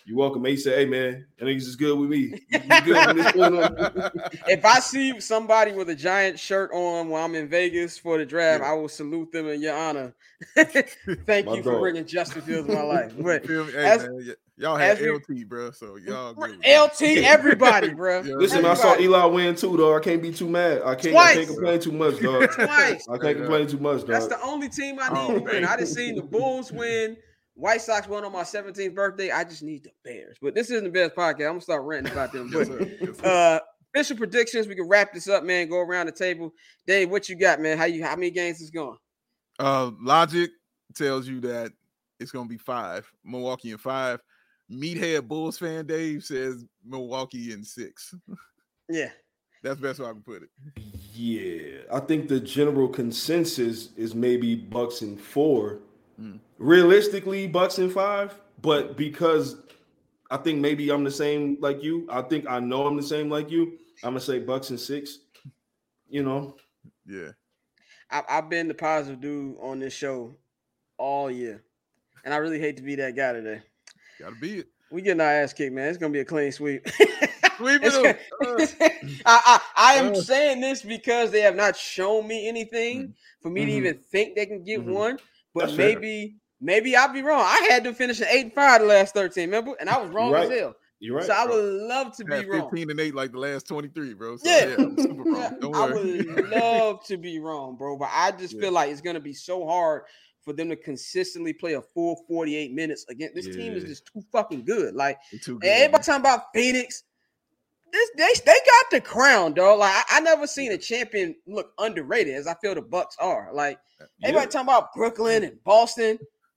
You're welcome. He said, "Hey man, that niggas is good with me. You good with this going on?" If I see somebody with a giant shirt on while I'm in Vegas for the draft, Yeah. I will salute them in your honor. Thank My you for dog. bringing Justin Fields in my life. But Feel me? Hey, as- man, y- y'all had as we- L T, bro. So y'all good. L T, everybody, bro. Yeah. Listen, I saw Eli win too, though. I can't be too mad. I can't. I Twice. can't complain too much, dog. Twice. I can't complain too much, That's dog. the only team I need Oh, to win. man. I just seen the Bulls win. White Sox won on my seventeenth birthday. I just need the Bears. But this isn't the Bears podcast. I'm gonna start ranting about them. Yes, But sir. Yes, sir. uh official predictions. We can wrap this up, man. Go around the table. Dave, what you got, man? How you how many games is going? Uh, logic tells you that it's gonna be five. Milwaukee in five. Meathead Bulls fan Dave says Milwaukee in six. Yeah. That's the best way I can put it. Yeah, I think the general consensus is maybe Bucks in four. Mm. Realistically, Bucks in five, but because I think maybe I'm the same like you. I think I know I'm the same like you. I'm gonna say Bucks in six. You know, Yeah. I, I've been the positive dude on this show all year. And I really hate to be that guy today. Gotta be it. We getting our ass kicked, man. It's gonna be a clean sweep. Sweep It's it gonna- up. Uh, I, I, I am Uh. saying this because they have not shown me anything for me to Mhm. even think they can get Mhm. one. But That's fair. maybe, maybe I'll be wrong. I had them finishing eight and five the last thirteen, remember? And I was wrong as Right. hell. you're right. So I would love to be had wrong. fifteen and eight like the last twenty-three, bro. So, Yeah. yeah, I'm super Yeah, wrong. Don't I worry. would love to be wrong, bro. But I just Yeah. feel like it's gonna be so hard for them to consistently play a full forty-eight minutes again. This team is Yeah. just too fucking good. Like You're too good. everybody talking about Phoenix. This they, they got the crown, dog. Like I, I never seen a champion look underrated as I feel the Bucks are. Like Yeah. everybody talking about Brooklyn and Boston.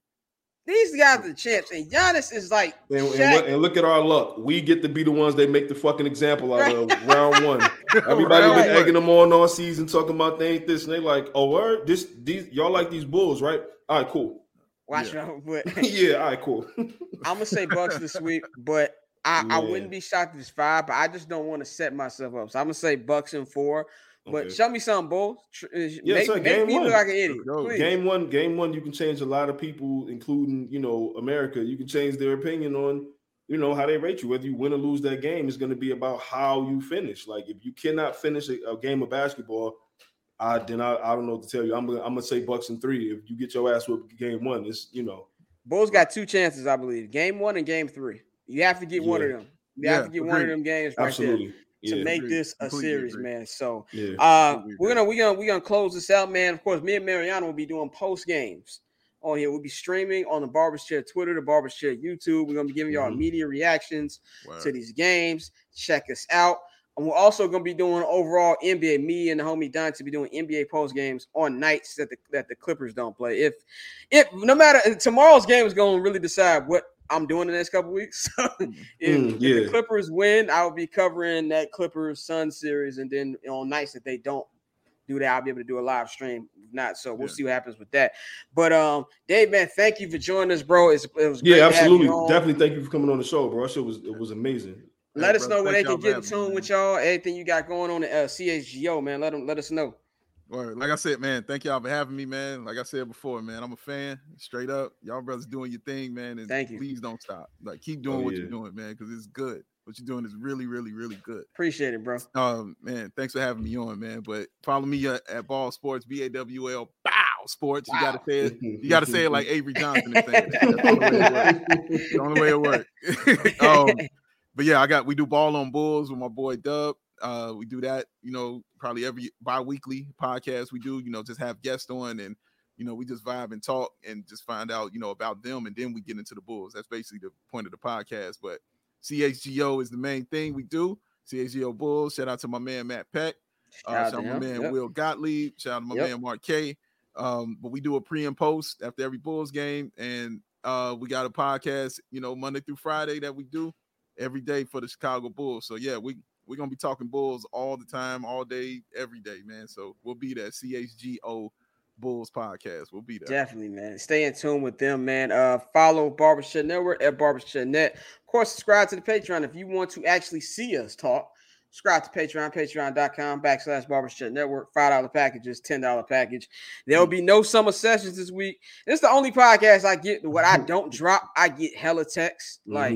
These guys are the champs, and Giannis is like And, and, Shaq. look, and look at our luck. We get to be the ones they make the fucking example out of Right. round one. Everybody Round been one. egging them on all season, talking about they ain't this, and they like, oh, word, this, these, y'all like these Bulls, right? All right, cool. Watch Yeah. out, but Yeah, all right, cool. I'm gonna say Bucks to sweep, but I, I Yeah. wouldn't be shocked if it's five, but I just don't want to set myself up. So I'm gonna say Bucks in four. But Okay. show me something, Bulls. Tr- uh, Yeah, make sir, make game me one. look like an idiot. Let's go. Please. Game one, game one, you can change a lot of people, including you know America. You can change their opinion on you know how they rate you. Whether you win or lose that game is going to be about how you finish. Like if you cannot finish a, a game of basketball, I then I, I don't know what to tell you. I'm gonna I'm gonna say Bucks in three. If you get your ass whipped game one, it's you know Bulls got two chances, I believe. Game one and game three. You have to get one of Yeah. them. You have Yeah, to get one of agreed. them games right absolutely. there Yeah, to make Agreed. this a Completely series, agree. man. So yeah. uh Completely we're agree. gonna we're gonna we're gonna close this out, man. Of course, me and Mariano will be doing post games on here. We'll be streaming on the Barber's Chair Twitter, the Barber's Chair YouTube. We're gonna be giving y'all Mhm. immediate reactions Wow. to these games. Check us out. And we're also going to be doing overall N B A. Me and the homie Dante be doing N B A post games on nights that the that the Clippers don't play. If if no matter tomorrow's game is going to really decide what I'm doing the next couple weeks. So if, Mm, if yeah. the Clippers win, I will be covering that Clippers Sun series, and then on nights that they don't do that, I'll be able to do a live stream. If not, so we'll Yeah. see what happens with that. But um, Dave, man, thank you for joining us, bro. It's, it was Yeah, great to have you absolutely. on. Definitely thank you for coming on the show, bro. That shit was it was amazing. Let Hey, us brother, know where thank they y'all can for get in having me, tune man. with y'all. Anything you got going on at uh, C H G O, man. Let them let us know. Word. Like I said, man, thank y'all for having me, man. Like I said before, man, I'm a fan. Straight up, y'all brothers doing your thing, man. And Thank you. please don't stop. Like keep doing Oh, what yeah. you're doing, man, because it's good. What you're doing is really, really, really good. Appreciate it, bro. Um, man, thanks for having me on, man. But follow me at, at Ball Sports, B A W L, Bow Sports. You gotta Wow. say it. You gotta say it like Avery Johnson is saying it. That's the only way it works. The only way it works. um, but yeah, I got we do Ball on Bulls with my boy Dub. Uh, we do that, you know, probably every bi-weekly podcast we do, you know, just have guests on and you know, we just vibe and talk and just find out, you know, about them, and then we get into the Bulls. That's basically the point of the podcast. But C H G O is the main thing we do. C H G O Bulls. Shout out to my man Matt Peck. Uh, Shout out shout to out to my him. man Yep. Will Gottlieb. Shout out to my Yep. man Mark K. Um, but we do a pre and post after every Bulls game, and uh, we got a podcast, you know, Monday through Friday that we do every day for the Chicago Bulls. So yeah, we we're gonna be talking Bulls all the time, all day, every day, man. So we'll be there. C H G O Bulls podcast. We'll be there. Definitely, man. Stay in tune with them, man. Uh, follow Barbershop Network at Barbershop Net. Of course, subscribe to the Patreon if you want to actually see us talk. Subscribe to Patreon, patreon.com backslash Barbershop Network. five dollar packages, ten dollar package. There'll be no summer sessions this week. This is the only podcast I get. What I don't drop, I get hella texts. Like, Mhm.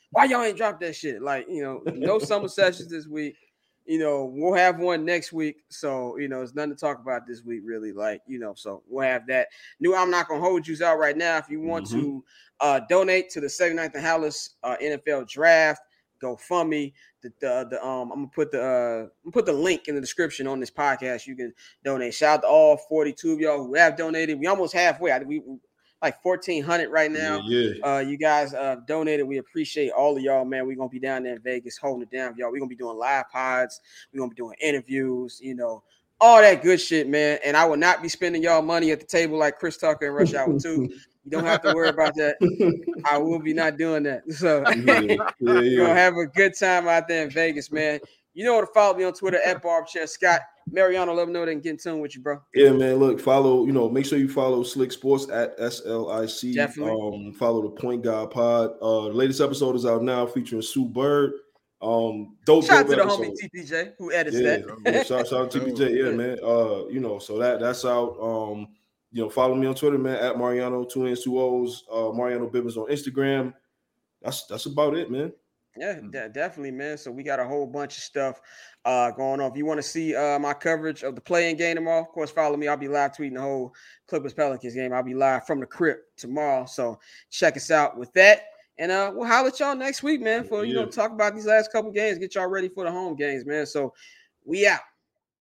why y'all ain't dropped that shit? Like, you know, no summer sessions this week. You know, we'll have one next week. So, you know, there's nothing to talk about this week, really. Like, you know, so we'll have that. New, I'm not going to hold you out right now. If you want mm-hmm. to uh, donate to the seventy-ninth and Hallis uh, N F L draft, GoFundMe. The, the, the um, I'm gonna put the uh, I'm gonna put the link in the description on this podcast. You can donate. Shout out to all forty-two of y'all who have donated. We almost halfway. I, we like fourteen hundred right now. Yeah, yeah. Uh, you guys uh, donated. We appreciate all of y'all, man. We're going to be down there in Vegas holding it down for y'all. We're going to be doing live pods. We're going to be doing interviews, you know, all that good shit, man. And I will not be spending y'all money at the table like Chris Tucker and Rush Hour two. You don't have to worry about that. I will be not doing that. So yeah, yeah, yeah. We're going to have a good time out there in Vegas, man. You know what to follow me on Twitter at Barbchair Scott. Mariano, let me know they can get in tune with you, bro. Yeah, man. Look, follow, you know, make sure you follow Slick Sports at S L I C. Definitely. Um, follow the Point Guard Pod. Uh, the latest episode is out now featuring Sue Bird. Um, dope, shout out dope to the episode. homie T P J who edits yeah, that. Yeah, shout, shout out to T P J. Yeah, man. Uh, you know, so that that's out. Um, you know, follow me on Twitter, man, at Mariano, two N's, two O's, uh, Mariano Bibbins on Instagram. That's that's about it, man. Yeah, de- definitely, man. So we got a whole bunch of stuff uh, going on. If you want to see uh, my coverage of the playing game tomorrow, of course, follow me. I'll be live tweeting the whole Clippers Pelicans game. I'll be live from the crib tomorrow. So check us out with that. And uh, we'll holler at y'all next week, man, for, you yeah. know, talk about these last couple games, get y'all ready for the home games, man. So we out.